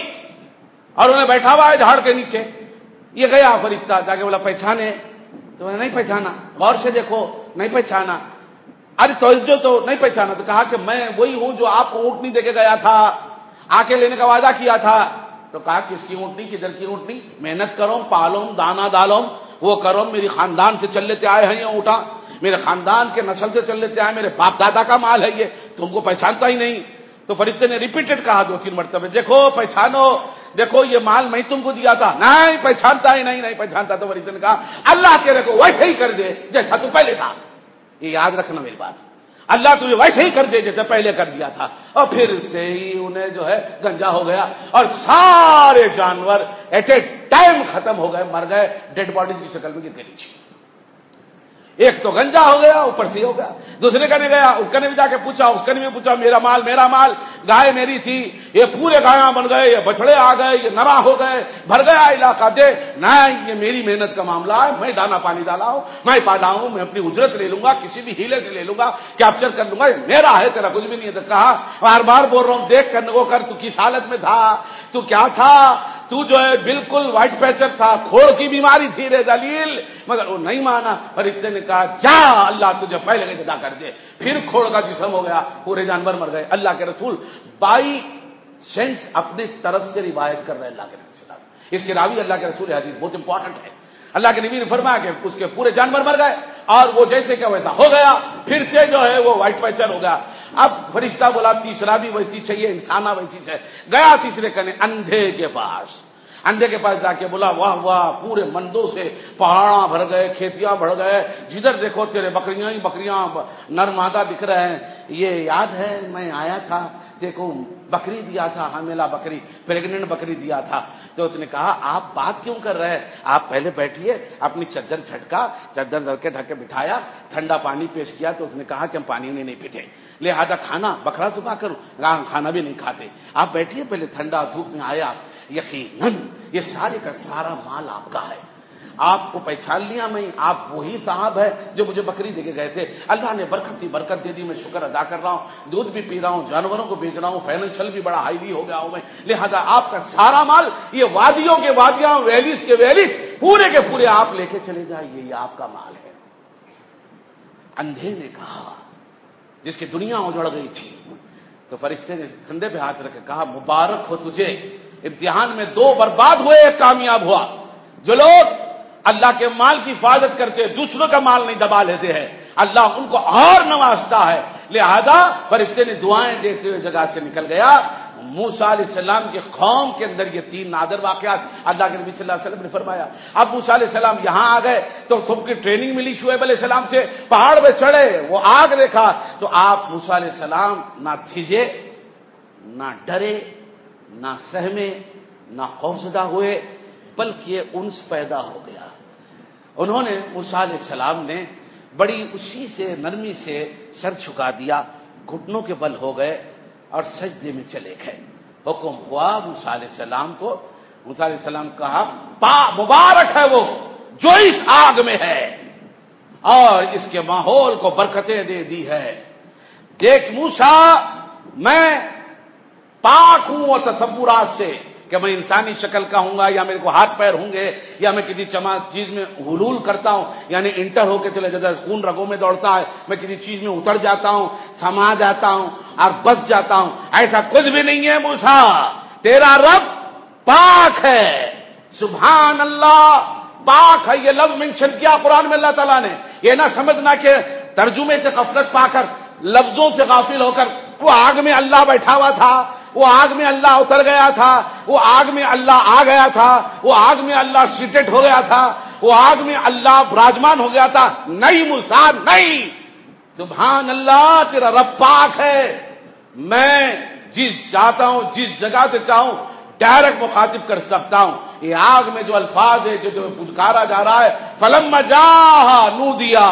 اور انہیں بیٹھا ہوا ہے جھاڑ کے نیچے. یہ گیا فرشتہ جا کے بولا پہچانے؟ تو میں نے نہیں پہچانا. غور سے دیکھو، نہیں پہچانا. ارے توجہ تو نہیں پہچانا. تو کہا کہ میں وہی ہوں جو آپ کو اونٹنی دے کے گیا تھا، آ کے لینے کا وعدہ کیا تھا. تو کہا کس کی اونٹنی، کدھر کی اونٹنی؟ محنت کرو، پالو، دانا ڈالو، وہ کرو، میری خاندان سے چل لیتے آئے ہیں یہ اونٹا، میرے خاندان کے نسل سے چل لیتے آئے، میرے باپ دادا کا مال ہے یہ، تم کو پہچانتا ہی نہیں. تو فرشتے نے ریپیٹڈ کہا 2-3 مرتبہ، دیکھو پہچانو، دیکھو یہ مال میں تم کو دیا تھا. نہیں پہچانتا ہی نہیں پہچانتا. تو فرشتے نے کہا اللہ تیرے کو ویسے ہی کر دے جیسا تو پہلے تھا. یہ یاد رکھنا میری بات، اللہ تجھے ویسے ہی کر دے جیسے پہلے کر دیا تھا. اور پھر سے ہی انہیں جو ہے گنجا ہو گیا اور سارے جانور ایٹ اے ٹائم ختم ہو گئے، مر گئے، ڈیڈ باڈیز کی شکل میں گر کے نیچے. ایک تو گنجا ہو گیا، اوپر سے ہو گیا. دوسرے کرنے گیا، اس کرنے بھی جا کے پوچھا، اس کرنے بھی پوچھا میرا مال، گائے میری تھی، یہ پورے گایاں بن گئے، یہ بچڑے آ گئے، یہ نرا ہو گئے، بھر گیا علاقہ دے. نہیں یہ میری محنت کا معاملہ ہے، میں دانا پانی ڈالا ہوں، میں پالا ہوں، میں اپنی اجرت لے لوں گا، کسی بھی ہیلے سے لے لوں گا، کیپچر کر لوں گا، یہ میرا ہے، تیرا کچھ بھی نہیں ہے. تو کہا بار بار بول رہا ہوں دیکھ کر وہ کر، تو کس حالت میں تھا، تو کیا تھا، تو جو ہے بالکل وائٹ پیچر تھا، کھوڑ کی بیماری تھی رے دلیل. مگر وہ نہیں مانا. فرشتے نے کہا جا اللہ تجھے پہلے کے جدا کر دے. پھر کھوڑ کا جسم ہو گیا، پورے جانور مر گئے. اللہ کے رسول بائی سینس اپنی طرف سے روایت کر رہے اللہ کے نبی صلی اللہ علیہ وسلم. اس کے راوی اللہ کے رسول حدیث بہت امپورٹنٹ ہے. اللہ کے نبی نے فرمایا کہ اس کے پورے جانور مر گئے اور وہ جیسے کہ ویسا ہو گیا. پھر سے جو ہے وہ وائٹ پیچر ہو گیا. اب فرشتہ بولا تیسرا بھی ویسی چاہیے، انسانہ ویسی چاہیے. گیا تیسرے کرنے اندھے کے پاس جا کے بولا واہ واہ، پورے مندوں سے پہاڑاں بھر گئے، کھیتیاں بڑھ گئے، جدھر دیکھو تیرے بکریاں ہی بکریاں نر مادہ دکھ رہے ہیں. یہ یاد ہے میں آیا تھا دیکھو بکری دیا تھا، حاملہ بکری، پریگننٹ بکری دیا تھا. تو اس نے کہا آپ بات کیوں کر رہے ہیں، آپ پہلے بیٹھیے. اپنی چادر جھٹکا، چادر ڈھک کے بٹھایا، ٹھنڈا پانی پیش کیا. تو اس نے کہا کہ ہم پانی میں نہیں پیتے، لہذا کھانا بکرا ذبح کروں، کھانا بھی نہیں کھاتے، آپ بیٹھیے پہلے. ٹھنڈا دھوپ میں آیا، یقیناً یہ سارے کا سارا مال آپ کا ہے. آپ کو پہچان لیا میں، آپ وہی صاحب ہے جو مجھے بکری دے کے گئے تھے. اللہ نے برکت دے دی، میں شکر ادا کر رہا ہوں. دودھ بھی پی رہا ہوں، جانوروں کو بیچ رہا ہوں، فائنینشل بھی بڑا ہائی ہو گیا ہوں میں. لہذا آپ کا سارا مال، یہ وادیوں کے وادیاں، ویلیز کے ویلیز پورے کے پورے آپ لے کے چلے جائیے، یہ آپ کا مال ہے. اندھے نے کہا، جس کی دنیا اجڑ گئی تھی. تو فرشتے نے کندھے پہ ہاتھ رکھ کے کہا مبارک ہو تجھے، امتحان میں 2 برباد ہوئے، 1 کامیاب ہوا. جو لوگ اللہ کے مال کی حفاظت کرتے، دوسروں کا مال نہیں دبا لیتے ہیں، اللہ ان کو اور نوازتا ہے. لہذا فرشتے نے دعائیں دیتے ہوئے جگہ سے نکل گیا. موسیٰ علیہ السلام کے قوم کے اندر یہ 3 نادر واقعات اللہ کے نبی صلی اللہ علیہ وسلم نے فرمایا. اب موسیٰ علیہ السلام یہاں آ گئے تو سب کی ٹریننگ ملی شعیب علیہ السلام سے. پہاڑ پہ چڑھے، وہ آگ دیکھا تو آپ موسیٰ علیہ السلام نہ تھیجے، نہ ڈرے، نہ سہمے، نہ خوفزدہ ہوئے، بلکہ انس پیدا ہو گیا. انہوں نے موسیٰ علیہ السلام نے بڑی اسی سے نرمی سے سر جھکا دیا، گھٹنوں کے بل ہو گئے اور سجدے میں چلے گئے. حکم ہوا موسیٰ علیہ السلام کو. موسیٰ علیہ السلام کہا مبارک ہے وہ جو اس آگ میں ہے اور اس کے ماحول کو برکتیں دے دی ہے. دیکھ موسیٰ، میں پاک ہوں وہ تصورات سے کہ میں انسانی شکل کا ہوں گا، یا میرے کو ہاتھ پیر ہوں گے، یا میں کسی چیز میں حلول کرتا ہوں، یعنی انٹر ہو کے چلے جاتا ہے، خون رگوں میں دوڑتا ہے، میں کسی چیز میں اتر جاتا ہوں، سما جاتا ہوں اور بس جاتا ہوں. ایسا کچھ بھی نہیں ہے موسیٰ، تیرا رب پاک ہے. سبحان اللہ، پاک ہے. یہ لفظ منشن کیا قرآن میں اللہ تعالیٰ نے. یہ نہ سمجھنا کہ ترجمے سے غفلت پا کر، لفظوں سے غافل ہو کر، وہ آگ میں اللہ بیٹھا ہوا تھا، وہ آگ میں اللہ اتر گیا تھا، وہ آگ میں اللہ آ گیا تھا، وہ آگ میں اللہ سیٹڈ ہو گیا تھا، وہ آگ میں اللہ براجمان ہو گیا تھا. نہیں موسیٰ، نہیں. سبحان اللہ، تیرا رب پاک ہے. میں جس چاہتا ہوں، جس جگہ سے چاہوں ڈائریکٹ مخاطب کر سکتا ہوں. یہ آگ میں جو الفاظ ہے جو پچکارا جا رہا ہے، فلما جاء نودیا،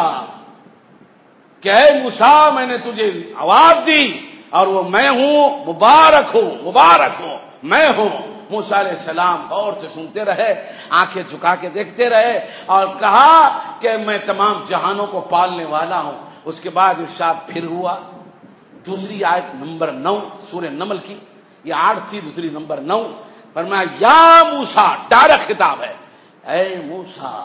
کہ اے موسیٰ میں نے تجھے آواز دی اور وہ میں ہوں، مبارک ہوں، مبارک ہوں، میں ہوں. موسیٰ علیہ السلام غور سے سنتے رہے، آنکھیں جھکا کے دیکھتے رہے اور کہا کہ میں تمام جہانوں کو پالنے والا ہوں. اس کے بعد ارشاد پھر ہوا. دوسری آیت نمبر 9 سورہ نمل کی، یہ 8 تھی، دوسری نمبر 9. فرمایا یا موسیٰ، ڈائریکٹ خطاب ہے، اے موسیٰ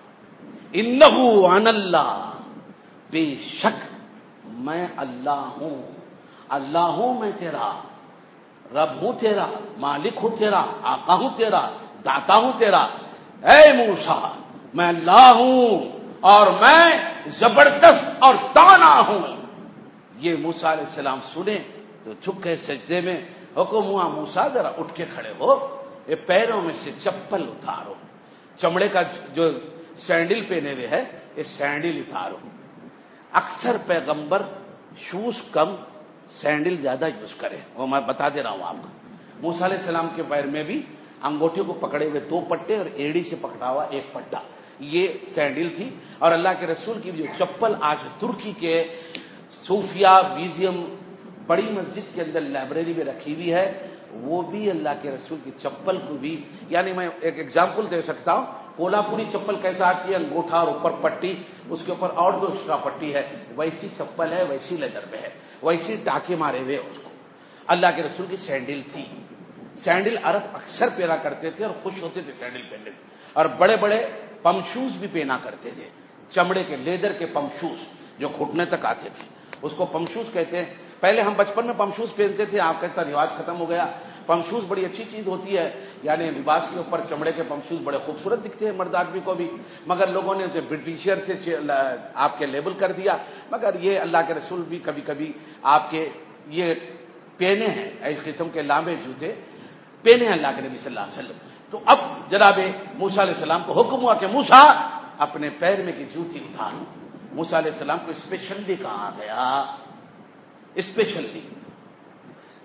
انہ انا اللہ، بے شک میں اللہ ہوں. اللہ ہوں، میں تیرا رب ہوں، تیرا مالک ہوں، تیرا آقا ہوں، تیرا داتا ہوں تیرا. اے موسیٰ میں اللہ ہوں اور میں زبردست اور دانا ہوں. یہ موسیٰ علیہ السلام سنے تو جھک گئے سجدے میں. حکم ہوا موسیٰ ذرا اٹھ کے کھڑے ہو، یہ پیروں میں سے چپل اتارو، چمڑے کا جو سینڈل پہنے ہوئے ہے یہ سینڈل اتارو. اکثر پیغمبر شوز کم سینڈل زیادہ یوز کرے، وہ میں بتا دے رہا ہوں آپ کو. موسیٰ علیہ السلام کے پیر میں بھی انگوٹھیوں کو پکڑے ہوئے 2 پٹے اور ایڑی سے پکڑا ہوا 1 پٹا، یہ سینڈل تھی. اور اللہ کے رسول کی جو چپل آج ترکی کے صوفیہ میوزیم بڑی مسجد کے اندر لائبریری میں رکھی ہوئی ہے، وہ بھی اللہ کے رسول کی چپل کو بھی، یعنی میں ایک ایگزامپل دے سکتا ہوں. کولہاپوری چپل کیسا آتی ہے، انگوٹھا اور اوپر پٹی، اس کے اوپر اور 2 ایکسٹرا پٹی ہے، ویسی چپل ہے، ویسی لیدر میں ہے، ویسی ٹاکے مارے ہوئے اس کو. اللہ کے رسول کی سینڈل تھی. سینڈل عرب اکثر پہنا کرتے تھے اور خوش ہوتے تھے سینڈل پہننے سے. اور بڑے بڑے پم شوز بھی پہنا کرتے تھے، چمڑے کے لیدر کے پم شوز جو گھٹنے تک آتے تھے، اس کو پم شوز کہتے ہیں. پہلے ہم بچپن میں پم شوز پہنتے تھے، آپ کا رواج ختم ہو گیا. پم شوز بڑی اچھی چیز ہوتی ہے، یعنی لباس کے اوپر چمڑے کے پم شوز بڑے خوبصورت دکھتے ہیں مرد آدمی کو بھی، مگر لوگوں نے اسے برٹشر سے آپ کے لیبل کر دیا. مگر یہ اللہ کے رسول بھی کبھی کبھی آپ کے یہ پہنے ہیں، اس قسم کے لامبے جوتے پہنے ہیں اللہ کے نبی صلی اللہ علیہ وسلم. تو اب جناب موسیٰ علیہ السلام کو حکم ہوا کہ موسیٰ اپنے پیر میں کی جوتی اتار. موسیٰ علیہ السلام کو اسپیشلی کہا گیا، اسپیشلی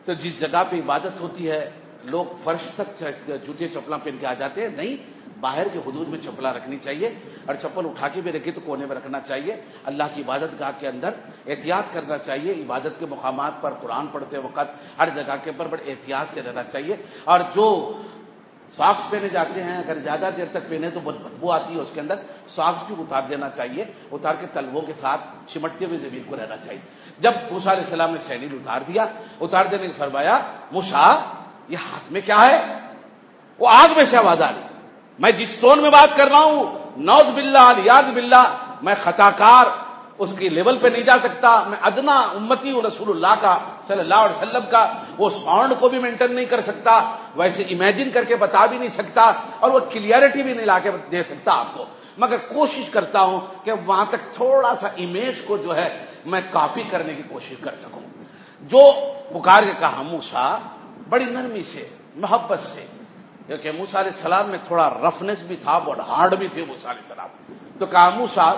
تو جس جگہ پہ عبادت ہوتی ہے لوگ فرش تک جوتے چپلاں پہن کے آ جاتے ہیں، نہیں، باہر کے حدود میں چپلا رکھنی چاہیے، اور چپل اٹھا کے بھی رکھے تو کونے میں رکھنا چاہیے۔ اللہ کی عبادت گاہ کے اندر احتیاط کرنا چاہیے، عبادت کے مقامات پر قرآن پڑھتے وقت ہر جگہ کے اوپر بڑے احتیاط سے رہنا چاہیے۔ اور جو ساکس پہنے جاتے ہیں اگر زیادہ دیر تک پہنے تو بہت بدبو آتی ہے اس کے اندر، ساکس بھی اتار دینا چاہیے، اتار کے تلووں کے ساتھ چمٹتے ہوئے زمین کو رہنا چاہیے۔ جب موسیٰ علیہ السلام نے سینڈل اتار دیا، اتار دینے کے فرمایا موسیٰ یہ ہاتھ میں کیا ہے؟ وہ آگ میں سے آواز آ رہی، میں جس ٹون میں بات کر رہا ہوں نعوذ باللہ الیاذ باللہ، میں خطا کار اس کی لیول پہ نہیں جا سکتا، میں ادنا امتی ہوں رسول اللہ کا صلی اللہ علیہ وسلم کا، وہ ساؤنڈ کو بھی مینٹین نہیں کر سکتا، ویسے امیجن کر کے بتا بھی نہیں سکتا، اور وہ کلیئرٹی بھی نہیں لا کے دے سکتا آپ کو، مگر کوشش کرتا ہوں کہ وہاں تک تھوڑا سا امیج کو جو ہے میں کاپی کرنے کی کوشش کر سکوں۔ جو پکار کے کہا موسیٰ بڑی نرمی سے محبت سے، کیونکہ موسیٰ علیہ السلام میں تھوڑا رفنس بھی تھا، بہت ہارڈ بھی تھے موسیٰ علیہ السلام، تو کہا موسیٰ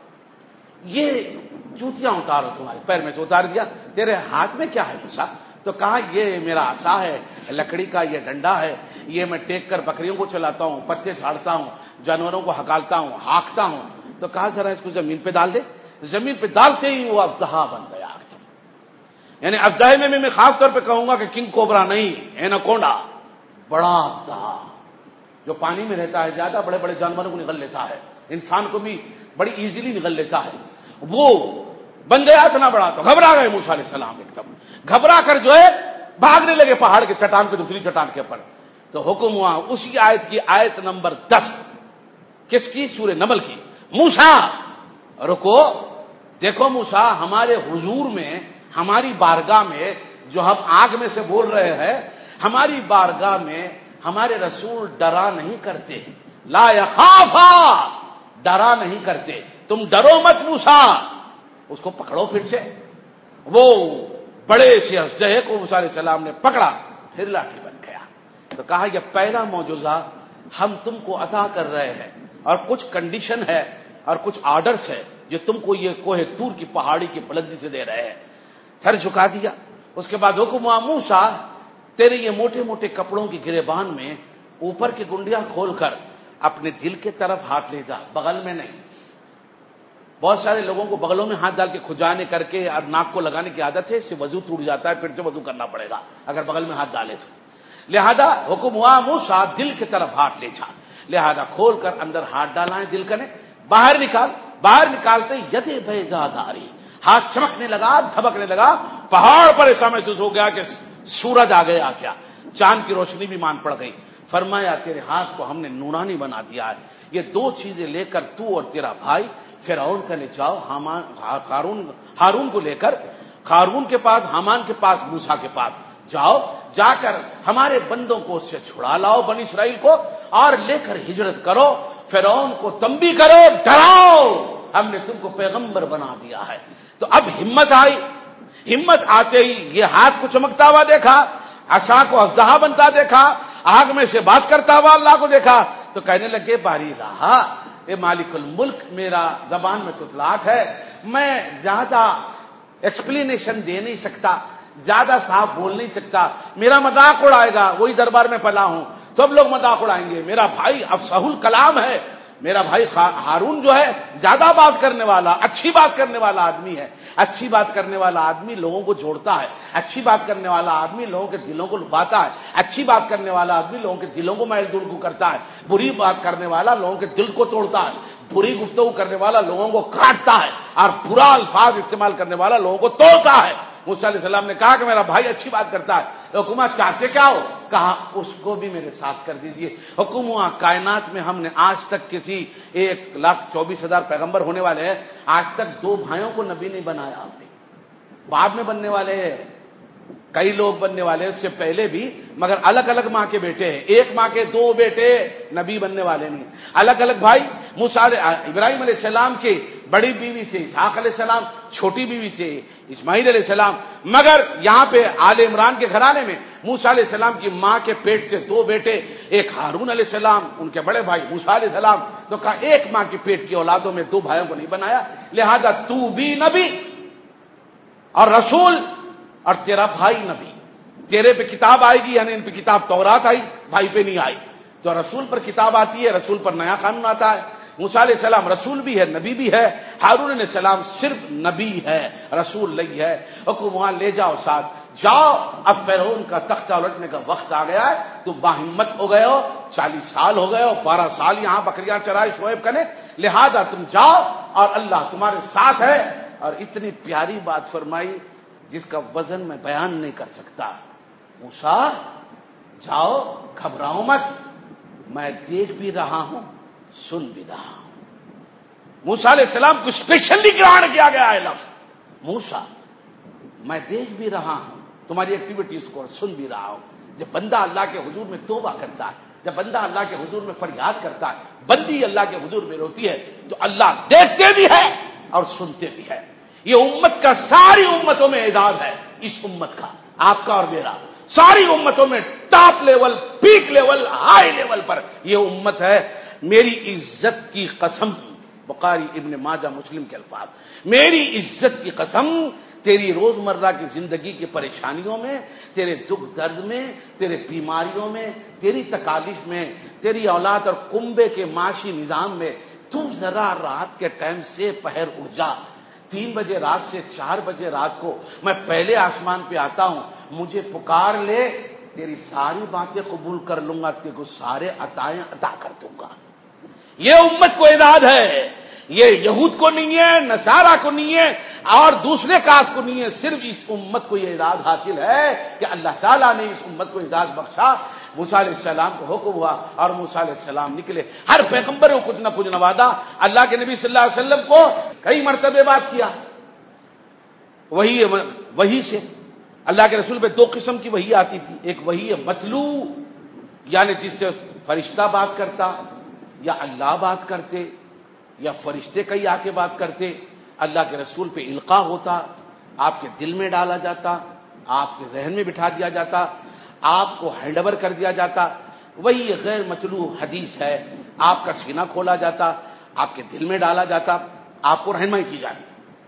یہ جوتیاں اتارو، تمہارے پیر میں سے اتار دیا، تیرے ہاتھ میں کیا ہے موسیٰ؟ تو کہا یہ میرا عصا ہے، لکڑی کا یہ ڈنڈا ہے، یہ میں ٹیک کر بکریوں کو چلاتا ہوں، پتے جھاڑتا ہوں، جانوروں کو ہکالتا ہوں، ہانکتا ہوں۔ تو کہا ذرا اس کو زمین پہ ڈال دے، زمین پہ ڈالتے ہی وہ اژدہا بن گیا۔ یعنی اژدہے میں خاص طور پہ کہوں گا کہ کنگ کوبرا نہیں، ایناکونڈا، بڑا اژدہا جو پانی میں رہتا ہے، زیادہ بڑے بڑے جانوروں کو نگل لیتا ہے، انسان کو بھی بڑی ایزیلی نگل لیتا ہے، وہ بن گیا اتنا بڑا۔ تو گھبرا گئے موسیٰ علیہ السلام، ایک دم گھبرا کر جو ہے بھاگنے لگے پہاڑ کے چٹان پہ، دوسری چٹان کے اوپر۔ تو حکم ہوا اسی آیت کی آیت نمبر 10، کس کی؟ سورہ نمل کی، موسیٰ رکو، دیکھو موسیٰ ہمارے حضور میں، ہماری بارگاہ میں جو ہم آگ میں سے بول رہے ہیں، ہماری بارگاہ میں ہمارے رسول ڈرا نہیں کرتے، لا یخافا، ڈرا نہیں کرتے، تم ڈرو مت موسیٰ۔ اس کو پکڑو پھر سے، وہ بڑے سے اژدہے کو موسیٰ علیہ السلام نے پکڑا، پھر لاٹھی بن گیا۔ تو کہا یہ پہلا معجزہ ہم تم کو عطا کر رہے ہیں، اور کچھ کنڈیشن ہے اور کچھ آرڈرز ہے جو تم کو یہ کوہ طور کی پہاڑی کی بلندی سے دے رہے ہیں۔ سر جھکا دیا۔ اس کے بعد حکم ہوا موسیٰ تیرے یہ موٹے موٹے کپڑوں کی گریبان میں اوپر کی گنڈیاں کھول کر اپنے دل کے طرف ہاتھ لے جا، بغل میں نہیں۔ بہت سارے لوگوں کو بغلوں میں ہاتھ ڈال کے کھجانے کر کے اور ناک کو لگانے کی عادت ہے، اس سے وضو ٹوٹ جاتا ہے، پھر سے وضو کرنا پڑے گا اگر بغل میں ہاتھ ڈالے تو۔ لہذا حکم ہوا موسیٰ دل کی طرف ہاتھ لے جا، لہذا کھول کر اندر ہاتھ ڈالا ہے دل کنے، باہر نکال، باہر نکالتے ید بیضاء، ہاتھ چمکنے لگا، دھبکنے لگا، پہاڑ پر ایسا محسوس ہو گیا کہ سورج آ گیا، کیا چاند کی روشنی بھی مان پڑ گئی۔ فرمایا تیرے ہاتھ کو ہم نے نورانی بنا دیا ہے، یہ دو چیزیں لے کر تو اور تیرا بھائی فرعون کا لے جاؤ، ہارون کو لے کر قارون کے پاس، حامان کے پاس، موسیٰ کے پاس جاؤ، جا کر ہمارے بندوں کو اس سے چھڑا لاؤ، بنی اسرائیل کو، اور لے کر ہجرت کرو، فرعون کو تنبیہ کرو، ڈراؤ، ہم نے تم کو پیغمبر بنا دیا ہے۔ تو اب ہمت آئی، ہمت آتے ہی یہ ہاتھ کو چمکتا ہوا دیکھا، عصا کو اژدہا بنتا دیکھا، آگ میں سے بات کرتا ہوا اللہ کو دیکھا، تو کہنے لگے باری رہا، اے مالک الملک، میرا زبان میں تتلاٹ ہے، میں زیادہ ایکسپلینیشن دے نہیں سکتا، زیادہ صاف بول نہیں سکتا، میرا مذاق اڑائے گا، وہی دربار میں پلا ہوں، سب لوگ مذاق اڑائیں گے، میرا بھائی افصح الکلام ہے، میرا بھائی ہارون جو ہے زیادہ بات کرنے والا، اچھی بات کرنے والا آدمی ہے، اچھی بات کرنے والا آدمی لوگوں کو جوڑتا ہے، اچھی بات کرنے والا آدمی لوگوں کے دلوں کو لبھاتا ہے، اچھی بات کرنے والا آدمی لوگوں کے دلوں کو میل دل کو کرتا ہے، بری بات کرنے والا لوگوں کے دل کو توڑتا ہے، بری گفتگو کرنے والا لوگوں کو کاٹتا ہے، اور برا الفاظ استعمال کرنے والا لوگوں کو توڑتا ہے۔ موسیٰ علیہ السلام نے کہا کہ میرا بھائی اچھی بات کرتا ہے، حکومت چاہتے کیا ہو؟ کہا اس کو بھی میرے ساتھ کر دیجئے۔ حکم ہوا کائنات میں ہم نے آج تک کسی 1,24,000 پیغمبر ہونے والے ہیں، آج تک 2 بھائیوں کو نبی نہیں بنایا آپ نے، بعد میں بننے والے ہیں، کئی لوگ بننے والے اس سے پہلے بھی، مگر الگ الگ ماں کے بیٹے ہیں، ایک ماں کے 2 بیٹے نبی بننے والے نہیں، الگ الگ بھائی۔ موسیٰ ابراہیم علیہ السلام کی بڑی بیوی سے اسحاق علیہ السلام، چھوٹی بیوی سے اسماعیل علیہ السلام، مگر یہاں پہ آل عمران کے گھرانے میں موسیٰ علیہ السلام کی ماں کے پیٹ سے 2 بیٹے، ایک ہارون علیہ السلام، ان کے بڑے بھائی موسیٰ علیہ السلام، تو کہا ایک ماں کی پیٹ کی اولادوں میں 2 بھائیوں کو نہیں بنایا، لہذا تو بھی نبی اور رسول اور تیرا بھائی نبی، تیرے پہ کتاب آئے گی، یعنی ان پہ کتاب تورات آئی، بھائی پہ نہیں آئی، تو رسول پر کتاب آتی ہے، رسول پر نیا قانون آتا ہے۔ موسیٰ علیہ السلام رسول بھی ہے، نبی بھی ہے، ہارون علیہ السلام صرف نبی ہے، رسول نہیں ہے۔ حکم وہاں لے جاؤ ساتھ، جاؤ، اب فرعون کا تختہ الٹنے کا وقت آ گیا ہے، تو باہمت ہو گئے ہو، 40 سال ہو گئے ہو، 12 سال یہاں بکریاں چرائے شعیب کا نے، لہذا تم جاؤ اور اللہ تمہارے ساتھ ہے۔ اور اتنی پیاری بات فرمائی جس کا وزن میں بیان نہیں کر سکتا۔ موسیٰ جاؤ، گھبراؤ مت، میں دیکھ بھی رہا ہوں، سن بھی رہا ہوں۔ موسیٰ علیہ السلام کو اسپیشلی گرانٹ کیا گیا ہے لفظ، موسیٰ میں دیکھ بھی رہا ہوں تمہاری ایکٹیویٹیز کو، اور سن بھی رہا ہوں۔ جب بندہ اللہ کے حضور میں توبہ کرتا ہے، جب بندہ اللہ کے حضور میں فریاد کرتا ہے، بندی اللہ کے حضور میں روتی ہے، تو اللہ دیکھتے بھی ہے اور سنتے بھی ہے۔ یہ امت کا، ساری امتوں میں اعزاز ہے، اس امت کا، آپ کا اور میرا، ساری امتوں میں top level, peak level, high level پر یہ امت ہے۔ میری عزت کی قسم، بخاری ابن ماجہ مسلم کے الفاظ، میری عزت کی قسم، تیری روزمرہ کی زندگی کی پریشانیوں میں، تیرے دکھ درد میں، تیرے بیماریوں میں، تیری تکالیف میں، تیری اولاد اور کنبے کے معاشی نظام میں، تو ذرا رات کے ٹائم سے پہر اٹھ جا، 3 بجے رات سے 4 بجے رات کو میں پہلے آسمان پہ آتا ہوں، مجھے پکار لے، تیری ساری باتیں قبول کر لوں گا، تیرے کو سارے عطائیں عطا کر دوں گا۔ یہ امت کو اعداد ہے، یہ یہود کو نہیں ہے، نصارہ کو نہیں ہے، اور دوسرے کاست کو نہیں ہے، صرف اس امت کو یہ اعداد حاصل ہے کہ اللہ تعالیٰ نے اس امت کو اعزاز بخشا۔ موسیٰ علیہ السلام کو حکم ہوا اور موسیٰ علیہ السلام نکلے، ہر پیغمبر کو کچھ نہ کچھ نوازا۔ اللہ کے نبی صلی اللہ علیہ وسلم کو کئی مرتبہ بات کیا، وہی سے اللہ کے رسول پہ 2 قسم کی وحی آتی تھی، ایک وحی مطلوع، یعنی جس سے فرشتہ بات کرتا، یا اللہ بات کرتے، یا فرشتے کئی آ کے بات کرتے، اللہ کے رسول پہ القاء ہوتا، آپ کے دل میں ڈالا جاتا، آپ کے ذہن میں بٹھا دیا جاتا، آپ کو ہینڈ اوور کر دیا جاتا۔ وہی غیر مطلوع حدیث ہے، آپ کا سینہ کھولا جاتا، آپ کے دل میں ڈالا جاتا، آپ کو رہنمائی کی جاتی۔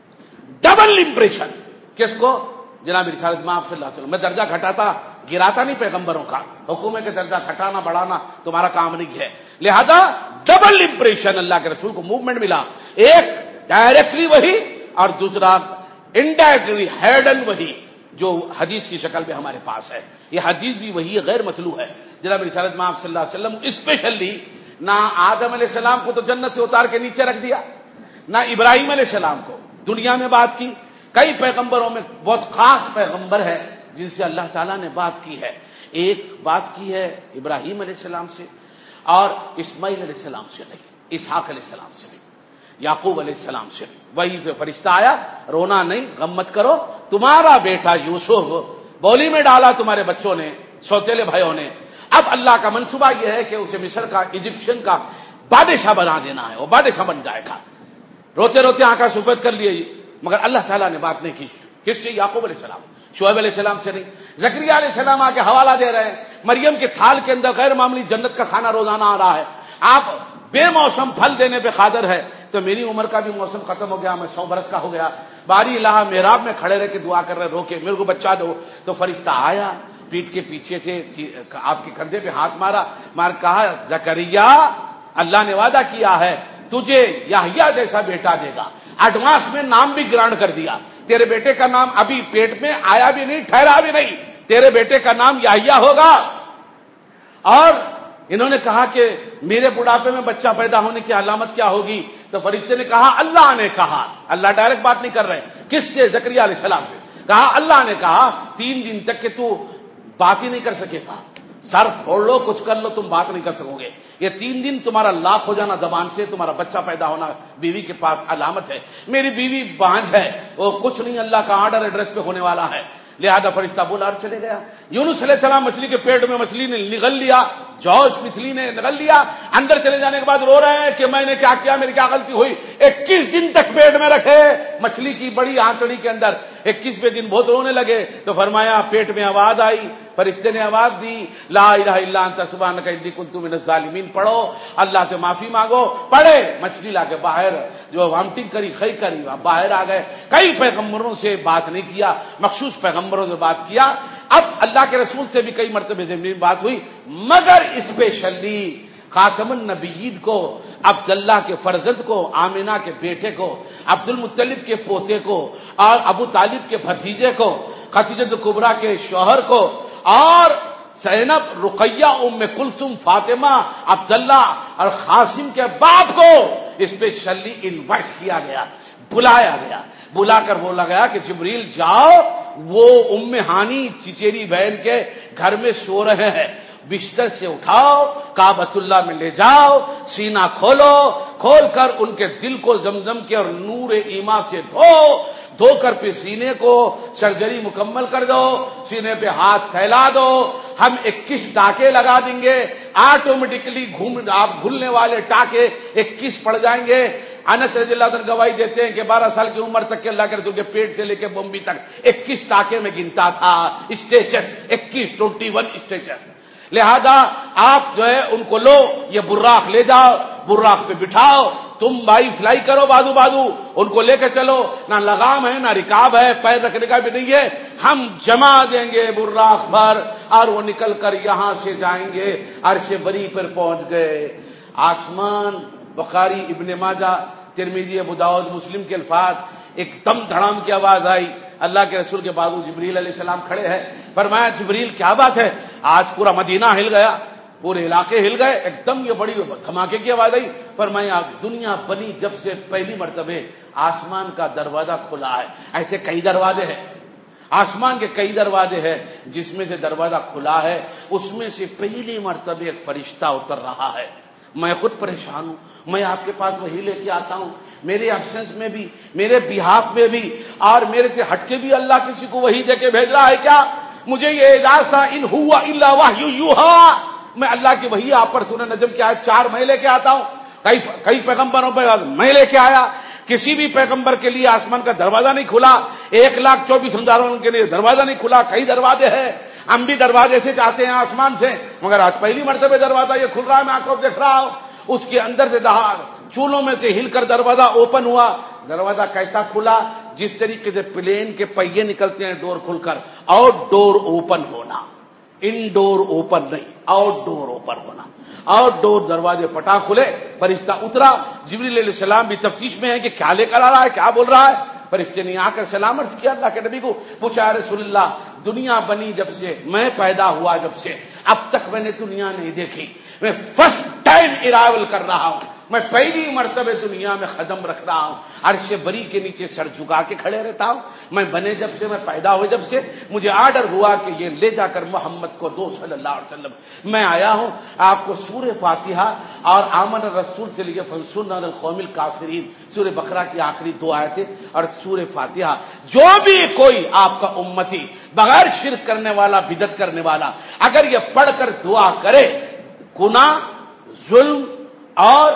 ڈبل امپریشن، کس کو؟ جناب رسالت مآب صلی اللہ علیہ وسلم۔ میں درجہ گھٹاتا گراتا نہیں پیغمبروں کا، حکومت کے درجہ گھٹانا بڑھانا تمہارا کام نہیں ہے، لہذا ڈبل امپریشن اللہ کے رسول کو موومنٹ ملا، ایک ڈائریکٹلی وہی اور دوسرا انڈائریکٹلی ہیڈن وہی، جو حدیث کی شکل میں ہمارے پاس ہے۔ یہ حدیث بھی وہی غیر مطلوع ہے۔ جناب رسالت مآب صلی اللہ علیہ وسلم اسپیشلی نہ آدم علیہ السلام کو تو جنت سے اتار کے نیچے رکھ دیا، نہ ابراہیم علیہ السلام کو، دنیا میں بات کی۔ کئی پیغمبروں میں بہت خاص پیغمبر ہے جن سے اللہ تعالیٰ نے بات کی ہے، ایک بات کی ہے ابراہیم علیہ السلام سے، اور اسماعیل علیہ السلام سے نہیں، اسحاق علیہ السلام سے نہیں، یعقوب علیہ السلام سے نہیں۔ وہی پہ فرشتہ آیا، رونا نہیں، غم مت کرو، تمہارا بیٹا یوسف بولی میں ڈالا تمہارے بچوں نے، سوتیلے بھائیوں نے، اب اللہ کا منصوبہ یہ ہے کہ اسے مصر کا، ایجپشن کا بادشاہ بنا دینا ہے، وہ بادشاہ بن جائے گا۔ روتے روتے آنکھیں سفید کر لیے، مگر اللہ تعالیٰ نے بات نہیں کی۔ کس سے؟ یعقوب علیہ السلام، شعیب علیہ السلام سے نہیں۔ زکریا علیہ السلام آ کے حوالہ دے رہے ہیں، مریم کے تھال کے اندر غیر معمولی جنت کا کھانا روزانہ آ رہا ہے، آپ بے موسم پھل دینے پہ قادر ہے، تو میری عمر کا بھی موسم ختم ہو گیا، میں 100 برس کا ہو گیا، باری الہ محراب میں کھڑے رہ کے دعا کر رہے، رو کے میرے کو بچہ دو۔ تو فرشتہ آیا، پیٹ کے پیچھے سے آپ کے کندھے پہ ہاتھ مار کہا، زکریا اللہ نے وعدہ کیا ہے تجھے یحییٰ جیسا بیٹا دے گا، ایڈوانس میں نام بھی گرانٹ کر دیا، تیرے بیٹے کا نام ابھی پیٹ میں آیا بھی نہیں، ٹھہرا بھی نہیں، تیرے بیٹے کا نام یحییٰ ہوگا۔ اور انہوں نے کہا کہ میرے بڑھاپے میں بچہ پیدا ہونے کی علامت کیا ہوگی؟ تو فرشتے نے کہا اللہ نے کہا، اللہ ڈائریکٹ بات نہیں کر رہے، کس سے؟ زکریا علیہ السلام سے کہا، اللہ نے کہا 3 دن تک کہ تو بات ہی نہیں کر سکے گا، سر پھوڑ لو، کچھ کر لو، تم بات نہیں کر سکو گے، یہ 3 دن تمہارا لاک ہو جانا زبان سے، تمہارا بچہ پیدا ہونا بیوی کے پاس علامت ہے، میری بیوی بانجھ ہے، وہ کچھ نہیں اللہ کا آرڈر ایڈریس پہ ہونے والا ہے، لہذا فرشتہ بولا اور چلے گیا۔ یونس علیہ السلام مچھلی کے پیٹ میں مچھلی نے نگل لیا، جوش مچھلی نے نگل لیا، اندر چلے جانے کے بعد رو رہے ہیں کہ میں نے کیا کیا، میری کیا غلطی ہوئی، 21 دن تک پیٹ میں رکھے مچھلی کی بڑی آنتڑی کے اندر، 21ویں دن بہت رونے لگے، تو فرمایا پیٹ میں آواز آئی، فرشتے نے آواز دی، لا الہ الا انت سبحانک انی کنت من الظالمین، پڑھو اللہ سے معافی مانگو، پڑھے، مچھلی لا کے باہر جو وامٹنگ کری خی کری باہر آ گئے۔ کئی پیغمبروں سے بات نہیں کیا، مخصوص پیغمبروں سے بات کیا، اب اللہ کے رسول سے بھی کئی مرتبے سے بات ہوئی، مگر اسپیشلی خاتم النبیین کو، عبداللہ کے فرزند کو، آمنہ کے بیٹے کو، عبد المطلب کے پوتے کو، اور ابو طالب کے بھتیجے کو، خدیجہ کبریٰ کے شوہر کو، اور زینب، رقیہ، ام کلثوم، فاطمہ، عبداللہ اور قاسم کے باپ کو اسپیشلی انوائٹ کیا گیا، بلایا گیا، بلا کر بولا گیا کہ جبریل جاؤ، وہ ام ہانی چچیری بہن کے گھر میں سو رہے ہیں، بستر سے اٹھاؤ، کعبۃ اللہ میں لے جاؤ، سینہ کھولو، کھول کر ان کے دل کو زمزم کے اور نور ایمان سے دھو کر پھر سینے کو سرجری مکمل کر دو، سینے پہ ہاتھ پھیلا دو، ہم 21 ٹانکے لگا دیں گے، آٹومیٹکلی آپ گھلنے والے ٹانکے 21 پڑ جائیں گے۔ انس رضی اللہ عنہ گواہی دیتے ہیں کہ 12 سال کی عمر تک کے اللہ کے رسول کے پیٹ سے لے کے بمبی تک 21 ٹانکے میں گنتا تھا، اسٹیچز 21 اسٹیچز۔ لہذا آپ جو ہے ان کو لو، یہ براق لے جاؤ، براق پہ بٹھاؤ، تم بھائی فلائی کرو بازو بازو، ان کو لے کے چلو، نہ لگام ہے نہ رکاب ہے، پیر رکھنے کا بھی نہیں ہے، ہم جما دیں گے براق پر، اور وہ نکل کر یہاں سے جائیں گے، عرش بری پر پہنچ گئے۔ آسمان، بخاری، ابن ماجہ، ترمذی، ابو داؤد، مسلم کے الفاظ، ایک دم دھڑام کی آواز آئی، اللہ کے رسول کے بازو جبریل علیہ السلام کھڑے ہیں، فرمایا جبریل کیا بات ہے؟ آج پورا مدینہ ہل گیا، پورے علاقے ہل گئے، ایک دم یہ بڑی دھماکے کی آواز آئی، فرمایا دنیا بنی جب سے پہلی مرتبہ آسمان کا دروازہ کھلا ہے، ایسے کئی دروازے ہیں، آسمان کے کئی دروازے ہیں، جس میں سے دروازہ کھلا ہے اس میں سے پہلی مرتبہ ایک فرشتہ اتر رہا ہے۔ میں خود پریشان ہوں، میں آپ کے پاس وہی لے کے آتا ہوں، میرے ایبسنس میں بھی، میرے بیہاف میں بھی، اور میرے سے ہٹ کے بھی اللہ کسی کو وہی دے کے بھیج رہا ہے کیا؟ مجھے یہ اعزاز تھا، ان ہوا الا وحی یوحا، میں اللہ کی وحی آپ پر سورہ نجم کی آیت 4 میں لے کے آتا ہوں، کئی پیغمبروں پہ میں لے کے آیا، کسی بھی پیغمبر کے لیے آسمان کا دروازہ نہیں کھلا، 1,24,000 کے لیے دروازہ نہیں کھلا، کئی دروازے ہیں، ہم بھی دروازے سے چاہتے ہیں آسمان سے، مگر آج پہلی مرتبہ دروازہ یہ کھل رہا ہے، میں آنکھوں دیکھ رہا ہوں، اس کے اندر سے دہار چولوں میں سے ہل کر دروازہ اوپن ہوا۔ دروازہ کیسا کھلا؟ جس طریقے سے پلین کے پہیے نکلتے ہیں ڈور کھل کر، آؤٹ ڈور اوپن ہونا، انڈور اوپن نہیں، آؤٹ ڈور اوپن ہونا، آؤٹ ڈور دروازے پٹا کھلے، فرشتہ اترا، جبریل علیہ السلام بھی تفتیش میں ہے کہ کیا لے کر آ رہا ہے، کیا بول رہا ہے، فرشتے نے آ کر سلام عرض کیا اللہ کے نبی کو، پوچھا یا رسول اللہ دنیا بنی جب سے، میں پیدا ہوا جب سے اب تک میں نے دنیا نہیں دیکھی، میں فرسٹ ٹائم ارائیول کر رہا ہوں، میں پہلی مرتبہ دنیا میں قدم رکھ رہا ہوں، عرش بری کے نیچے سر جھکا کے کھڑے رہتا ہوں، میں بنے جب سے، میں پیدا ہوئے جب سے مجھے آرڈر ہوا کہ یہ لے جا کر محمد کو دو صلی اللہ علیہ وسلم، میں آیا ہوں آپ کو سورہ فاتحہ اور آمن الرسول سے لے کے فانصرنا علی القوم الکافرین، سورہ بقرہ کی آخری 2 آیتیں اور سورہ فاتحہ، جو بھی کوئی آپ کا امتی بغیر شرک کرنے والا، بدعت کرنے والا اگر یہ پڑھ کر دعا کرے، گناہ، ظلم اور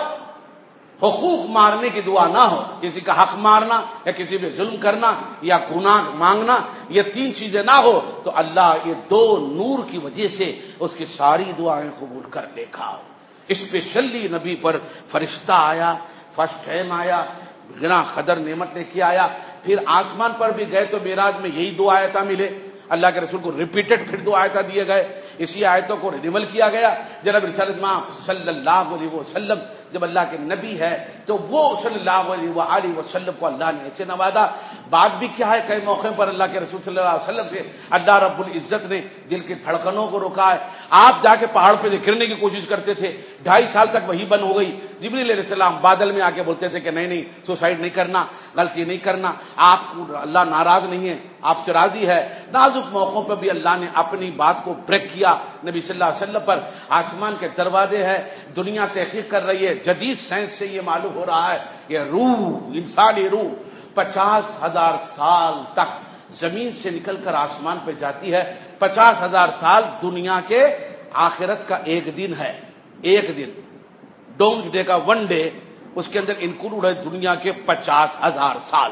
حقوق مارنے کی دعا نہ ہو، کسی کا حق مارنا یا کسی پہ ظلم کرنا یا گناہ مانگنا، یہ 3 چیزیں نہ ہو تو اللہ یہ 2 نور کی وجہ سے اس کی ساری دعائیں قبول کر لے گا۔ اسپیشلی نبی پر فرشتہ آیا، فرسٹ ٹائم آیا، بنا قدر نعمت لے کے آیا، پھر آسمان پر بھی گئے تو معراج میں یہی 2 آیتیں ملے، اللہ کے رسول کو ریپیٹڈ پھر 2 آیتیں دیے گئے، اسی آیتوں کو رینیول کیا گیا۔ جناب رسالت ماں صلی اللہ علیہ وسلم جب اللہ کے نبی ہے تو وہ صلی اللہ علیہ وسلم کو اللہ نے ایسے نوازا۔ بات بھی کیا ہے، کئی موقع پر اللہ کے رسول صلی اللہ علیہ وسلم سے اللہ رب العزت نے دل کی دھڑکنوں کو روکا ہے۔ آپ جا کے پہاڑ پہ گرنے کی کوشش کرتے تھے، 2.5 سال تک وہی بند ہو گئی، جبریل علیہ السلام بادل میں آ کے بولتے تھے کہ نہیں سوسائڈ نہیں کرنا، غلطی نہیں کرنا، آپ کو اللہ ناراض نہیں ہے، آپ سے راضی ہے۔ نازک موقعوں پہ بھی اللہ نے اپنی بات کو بریک کیا نبی صلی اللہ علیہ وسلم پر۔ آسمان کے دروازے ہیں، دنیا تحقیق کر رہی ہے، جدید سائنس سے یہ معلوم ہو رہا ہے کہ روح، انسانی روح 50,000 سال تک زمین سے نکل کر آسمان پہ جاتی ہے۔ 50,000 سال دنیا کے آخرت کا 1 دن ہے، 1 دن ڈومز ڈے کا 1 ڈے، اس کے اندر انکلوڈ ہے دنیا کے 50,000 سال،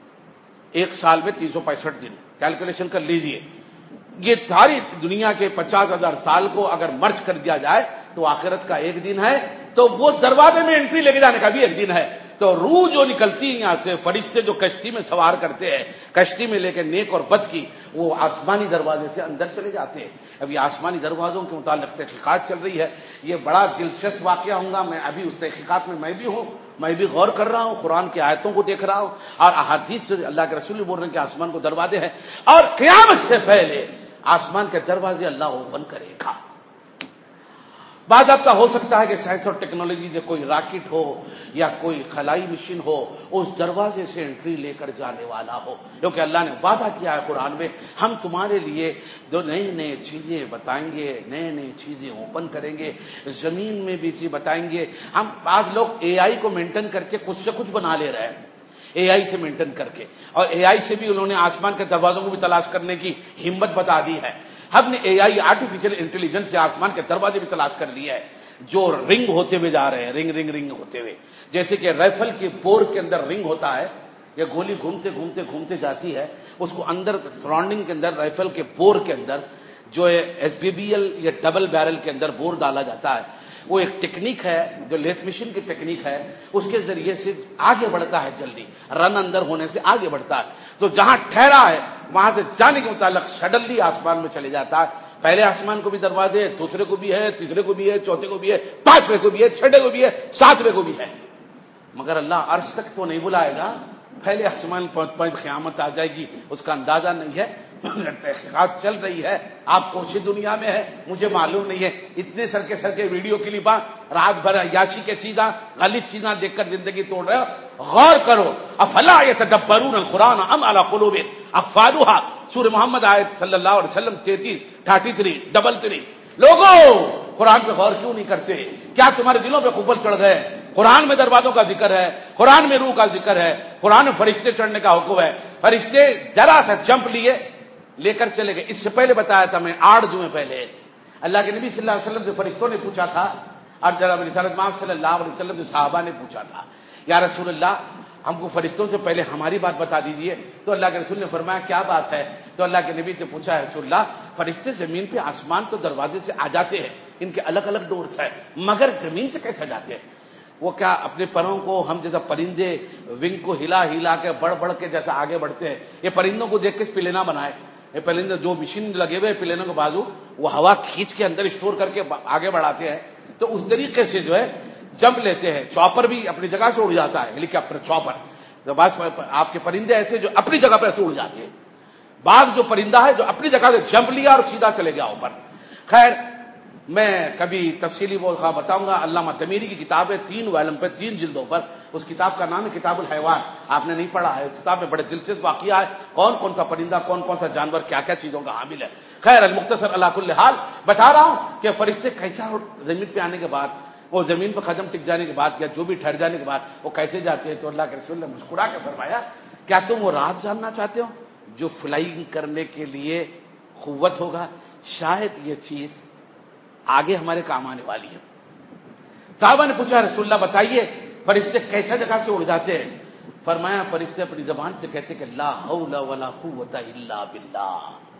1 سال میں 365 دن، کیلکولیشن کر لیجئے۔ یہ ساری دنیا کے 50,000 سال کو اگر مرج کر دیا جائے تو آخرت کا 1 دن ہے، تو وہ دروازے میں انٹری لے کے جانے کا بھی 1 دن ہے۔ تو روح جو نکلتی ہے یہاں سے، فرشتے جو کشتی میں سوار کرتے ہیں، کشتی میں لے کے نیک اور بد کی، وہ آسمانی دروازے سے اندر چلے جاتے ہیں۔ اب یہ آسمانی دروازوں کے متعلق تحقیقات چل رہی ہے، یہ بڑا دلچسپ واقعہ ہوگا۔ میں ابھی اس تحقیقات میں میں بھی ہوں، میں بھی غور کر رہا ہوں، قرآن کی آیتوں کو دیکھ رہا ہوں، اور احادیث سے اللہ کے رسول بول رہے ہیں کہ آسمان کو دروازے ہیں، اور قیامت سے پہلے آسمان کے دروازے اللہ اوپن کرے گا۔ بعض اب ہو سکتا ہے کہ سائنس اور ٹیکنالوجی سے کوئی راکٹ ہو یا کوئی خلائی مشین ہو، اس دروازے سے انٹری لے کر جانے والا ہو، کیونکہ اللہ نے وعدہ کیا ہے قرآن میں، ہم تمہارے لیے جو نئی نئی چیزیں بتائیں گے، نئی نئی چیزیں اوپن کریں گے، زمین میں بھی اسی بتائیں گے۔ ہم بعض لوگ اے آئی کو مینٹین کر کے کچھ سے کچھ بنا لے رہے ہیں، اے آئی سے مینٹین کر کے، اور اے آئی سے بھی انہوں نے آسمان کے دروازوں کو بھی تلاش کرنے کی ہمت بتا دی ہے۔ ہم نے اے آئی آرٹیفیشل انٹیلیجنس سے آسمان کے دروازے بھی تلاش کر لیا ہے، جو رنگ ہوتے ہوئے جا رہے ہیں، رنگ رنگ رنگ ہوتے ہوئے، جیسے کہ رائفل کے بور کے اندر رنگ ہوتا ہے، یہ گولی گھومتے گھومتے گھومتے جاتی ہے، اس کو اندر سراؤنڈنگ کے اندر رائفل کے بور کے اندر جو ہے ایس بی بی ایل یا ڈبل بیرل کے اندر بور ڈالا جاتا ہے، وہ ایک ٹیکنیک ہے جو لیتھ مشین کی ٹیکنیک ہے، اس کے ذریعے سے آگے بڑھتا ہے، جلدی رن اندر ہونے سے آگے بڑھتا ہے، تو جہاں ٹھہرا ہے وہاں سے جانے کے متعلق سڈنلی آسمان میں چلے جاتا ہے۔ پہلے آسمان کو بھی دروازے، دوسرے کو بھی ہے، تیسرے کو بھی ہے، چوتھے کو بھی ہے، پانچویں کو بھی ہے، چھٹے کو بھی ہے، ساتویں کو بھی ہے، مگر اللہ عرش تک تو نہیں بلائے گا۔ پہلے آسمان پہنچ قیامت آ جائے گی، اس کا اندازہ نہیں ہے، تحقیقات چل رہی ہے، آپ کوشش دنیا میں ہے، مجھے معلوم نہیں ہے، اتنے سر کے ویڈیو کلپ رات بھر عیاشی کے چیزاں، غلط چیزاں دیکھ کر زندگی توڑ رہے ہو، غور کرو۔ افلا یتدبرون القرآن ام علی قلوب اقفالها، سورہ محمد آیت صلی اللہ علیہ وسلم 33 لوگوں قرآن پہ غور کیوں نہیں کرتے؟ کیا تمہارے دلوں پہ قفل چڑھ گئے؟ قرآن میں دروازوں کا ذکر ہے، قرآن میں روح کا ذکر ہے، قرآن میں فرشتے چڑھنے کا حکم ہے، فرشتے ذرا سا جمپ لیے لے کر چلے گئے۔ اس سے پہلے بتایا تھا میں 8 جمعے پہلے، اللہ کے نبی صلی اللہ علیہ وسلم سے فرشتوں نے پوچھا تھا، اور جناب رسالت مآب صلی اللہ علیہ وسلم سے صحابہ نے پوچھا تھا، یا رسول اللہ ہم کو فرشتوں سے پہلے ہماری بات بتا دیجئے، تو اللہ کے رسول نے فرمایا کیا بات ہے؟ تو اللہ کے نبی سے پوچھا ہے رسول اللہ، فرشتے زمین پہ آسمان تو دروازے سے آ جاتے ہیں، ان کے الگ الگ ڈورز ہیں، مگر زمین سے کیسے جاتے ہیں؟ وہ کیا اپنے پروں کو ہم جیسا پرندے ونگ کو ہلا ہلا کے بڑھ بڑھ کے جیسا آگے بڑھتے ہیں، یہ پرندوں کو دیکھ کے پلینا بنائے، یہ پرندے جو مشین لگے ہوئے پلینوں کے بازو، وہ ہوا کھینچ کے اندر اسٹور کر کے آگے بڑھاتے ہیں، تو اس طریقے سے جو ہے جمپ لیتے ہیں۔ چاپر بھی اپنی جگہ سے اڑ جاتا ہے، ہیلی کاپٹر چاپر، بعض آپ کے پرندے ایسے جو اپنی جگہ پہ ایسے اڑ جاتے ہیں، بعض جو پرندہ ہے جو اپنی جگہ سے جمپ لیا اور سیدھا چلے گیا اوپر۔ خیر میں کبھی تفصیلی وہ بتاؤں گا، علامہ تمیری کی کتاب ہے 3 والم پہ 3 جلدوں پر، اس کتاب کا نام ہے کتاب الحیوان، آپ نے نہیں پڑھا ہے، کتاب میں بڑے دلچسپ واقعہ ہے، کون کون سا پرندہ کون کون سا جانور کیا کیا چیزوں کا حامل ہے۔ خیر المختصر علی کل حال بتا رہا ہوں کہ فرشتے کیسا زمین پہ آنے کے بعد، وہ زمین پر قدم ٹک جانے کے بعد یا جو بھی ٹھہر جانے کے بعد وہ کیسے جاتے ہیں، تو اللہ کے رسول نے مسکرا کے فرمایا کیا تم وہ راز جاننا چاہتے ہو جو فلائنگ کرنے کے لیے قوت ہوگا؟ شاید یہ چیز آگے ہمارے کام آنے والی ہے۔ صحابہ نے پوچھا رسول اللہ بتائیے فرشتے کیسا جگہ سے اڑ جاتے ہیں؟ فرمایا فرشتے اپنی زبان سے کہتے کہ لا حول ولا قوت الا باللہ،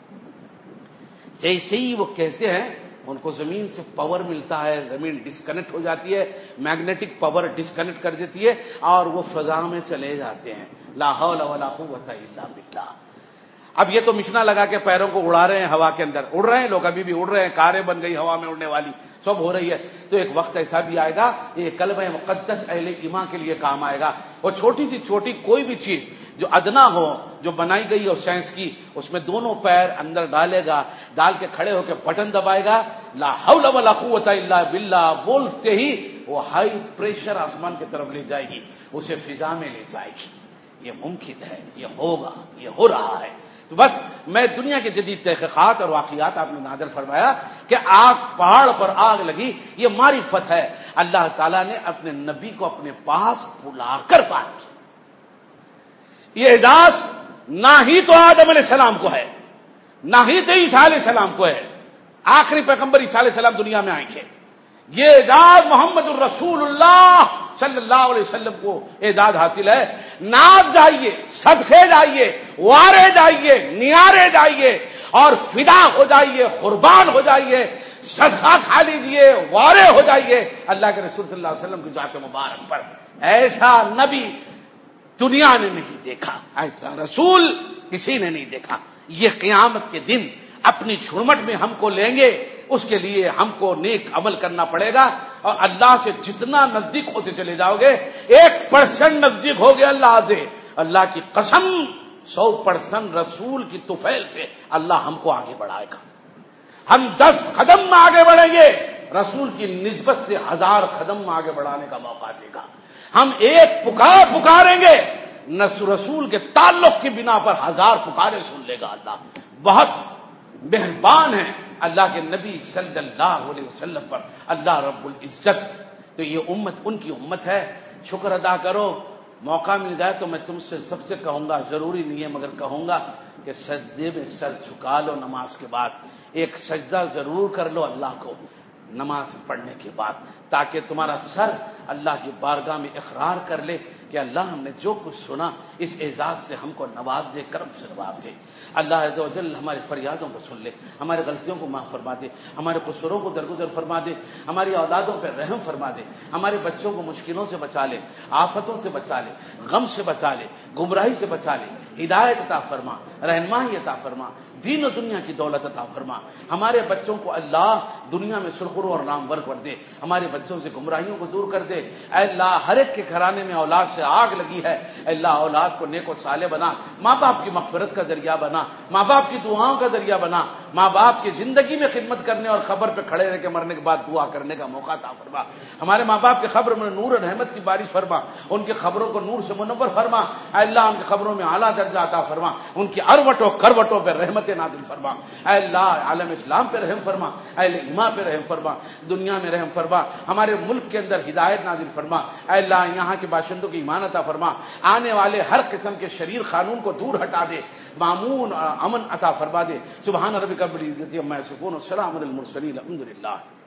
جیسے ہی وہ کہتے ہیں ان کو زمین سے پاور ملتا ہے، زمین ڈسکنیکٹ ہو جاتی ہے، میگنیٹک پاور ڈسکنیکٹ کر دیتی ہے اور وہ فضا میں چلے جاتے ہیں۔ لا حول ولا قوت الا باللہ۔ اب یہ تو مشنا لگا کے پیروں کو اڑا رہے ہیں، ہوا کے اندر اڑ رہے ہیں لوگ، ابھی بھی اڑ رہے ہیں، کاریں بن گئی ہوا میں اڑنے والی، سب ہو رہی ہے، تو ایک وقت ایسا بھی آئے گا یہ کلمہ مقدس اہل ایمان کے لیے کام آئے گا۔ وہ چھوٹی سی چھوٹی کوئی بھی چیز جو ادنا ہو، جو بنائی گئی ہو سائنس کی، اس میں دونوں پیر اندر ڈالے گا، ڈال کے کھڑے ہو کے بٹن دبائے گا، لا حول ولا قوت الا باللہ بولتے ہی وہ ہائی پریشر آسمان کی طرف لے جائے گی، اسے فضا میں لے جائے گی۔ یہ ممکن ہے، یہ ہوگا، یہ ہو رہا ہے۔ تو بس میں دنیا کے جدید تحقیقات اور واقعات آپ نے نادر فرمایا کہ آگ پہاڑ پر آگ لگی، یہ معرفت ہے، اللہ تعالیٰ نے اپنے نبی کو اپنے پاس بلا کر بات کی۔ یہ اعزاز نہ ہی تو آدم علیہ السلام کو ہے، نہ ہی تو عیسیٰ علیہ السلام کو ہے، آخری پیغمبر عیسیٰ علیہ السلام دنیا میں آئیں گے، یہ اعزاز محمد الرسول اللہ صلی اللہ علیہ وسلم کو اعزاز حاصل ہے۔ ناز جائیے، صدقے جائیے، وارے جائیے، نیارے جائیے اور فدا ہو جائیے، قربان ہو جائیے صدقہ کھا لیجئے، وارے ہو جائیے اللہ کے رسول صلی اللہ علیہ وسلم کی ذات مبارک پر۔ ایسا نبی دنیا نے نہیں دیکھا، ایسا رسول کسی نے نہیں دیکھا۔ یہ قیامت کے دن اپنی جھرمٹ میں ہم کو لیں گے، اس کے لیے ہم کو نیک عمل کرنا پڑے گا، اور اللہ سے جتنا نزدیک ہوتے چلے جاؤ گے 1% نزدیک ہو گے اللہ سے، اللہ کی قسم 100% رسول کی طفیل سے اللہ ہم کو آگے بڑھائے گا۔ ہم 10 قدم میں آگے بڑھیں گے، رسول کی نسبت سے 1000 قدم میں آگے بڑھانے کا موقع دے گا۔ ہم ایک پکاریں گے، رسول کے تعلق کی بنا پر 1000 پکارے سن لے گا اللہ۔ بہت مہربان ہے اللہ کے نبی صلی اللہ علیہ وسلم پر اللہ رب العزت۔ تو یہ امت ان کی امت ہے، شکر ادا کرو۔ موقع مل جائے تو میں تم سے سب سے کہوں گا، ضروری نہیں ہے مگر کہوں گا کہ سجدے میں سر جھکا لو، نماز کے بعد ایک سجدہ ضرور کر لو اللہ کو نماز پڑھنے کے بعد، تاکہ تمہارا سر اللہ کی بارگاہ میں اقرار کر لے کہ اللہ ہم نے جو کچھ سنا اس اعزاز سے ہم کو نواز دے، کرم سے نواز دے۔ اللہ عز و جل ہماری فریادوں کو سن لے، ہماری غلطیوں کو معاف فرما دے، ہمارے قصوروں کو درگزر فرما دے، ہماری اولادوں پہ رحم فرما دے، ہمارے بچوں کو مشکلوں سے بچا لے، آفتوں سے بچا لے، غم سے بچا لے، گمراہی سے بچا لے، ہدایت عطا فرما، رہنمائی عطا فرما، دین و دنیا کی دولت عطا فرما۔ ہمارے بچوں کو اللہ دنیا میں سرخرو اور نامور کر دے، ہمارے بچوں سے گمراہیوں کو دور کر دے۔ اے اللہ ہر ایک کے گھرانے میں اولاد سے آگ لگی ہے، اے اللہ اولاد کو نیک و صالح بنا، ماں باپ کی مغفرت کا ذریعہ بنا، ماں باپ کی دعاؤں کا ذریعہ بنا، ماں باپ کی زندگی میں خدمت کرنے اور خبر پہ کھڑے رہ کے مرنے کے بعد دعا کرنے کا موقع عطا فرما۔ ہمارے ماں باپ کی خبر میں نور و رحمت کی بارش فرما، ان کی خبروں کو نور سے منور فرما، اے اللہ ان کی خبروں میں اعلیٰ درجہ عطا فرما، ان کی اروٹوں کروٹوں پہ رحمت نازل فرما، اے اللہ عالم اسلام پہ رحم فرما، اہل ایمان پہ رحم فرما، دنیا میں رحم فرما، ہمارے ملک کے اندر ہدایت نازل فرما، اے اللہ یہاں کے باشندوں کی ایمان عطا فرما، آنے والے ہر قسم کے شریر قانون کو دور ہٹا دے، معمون اور امن عطا فرما دے۔ سبحان ربک رب العزت عما یصفون والسلام علی المرسلین الحمد للہ۔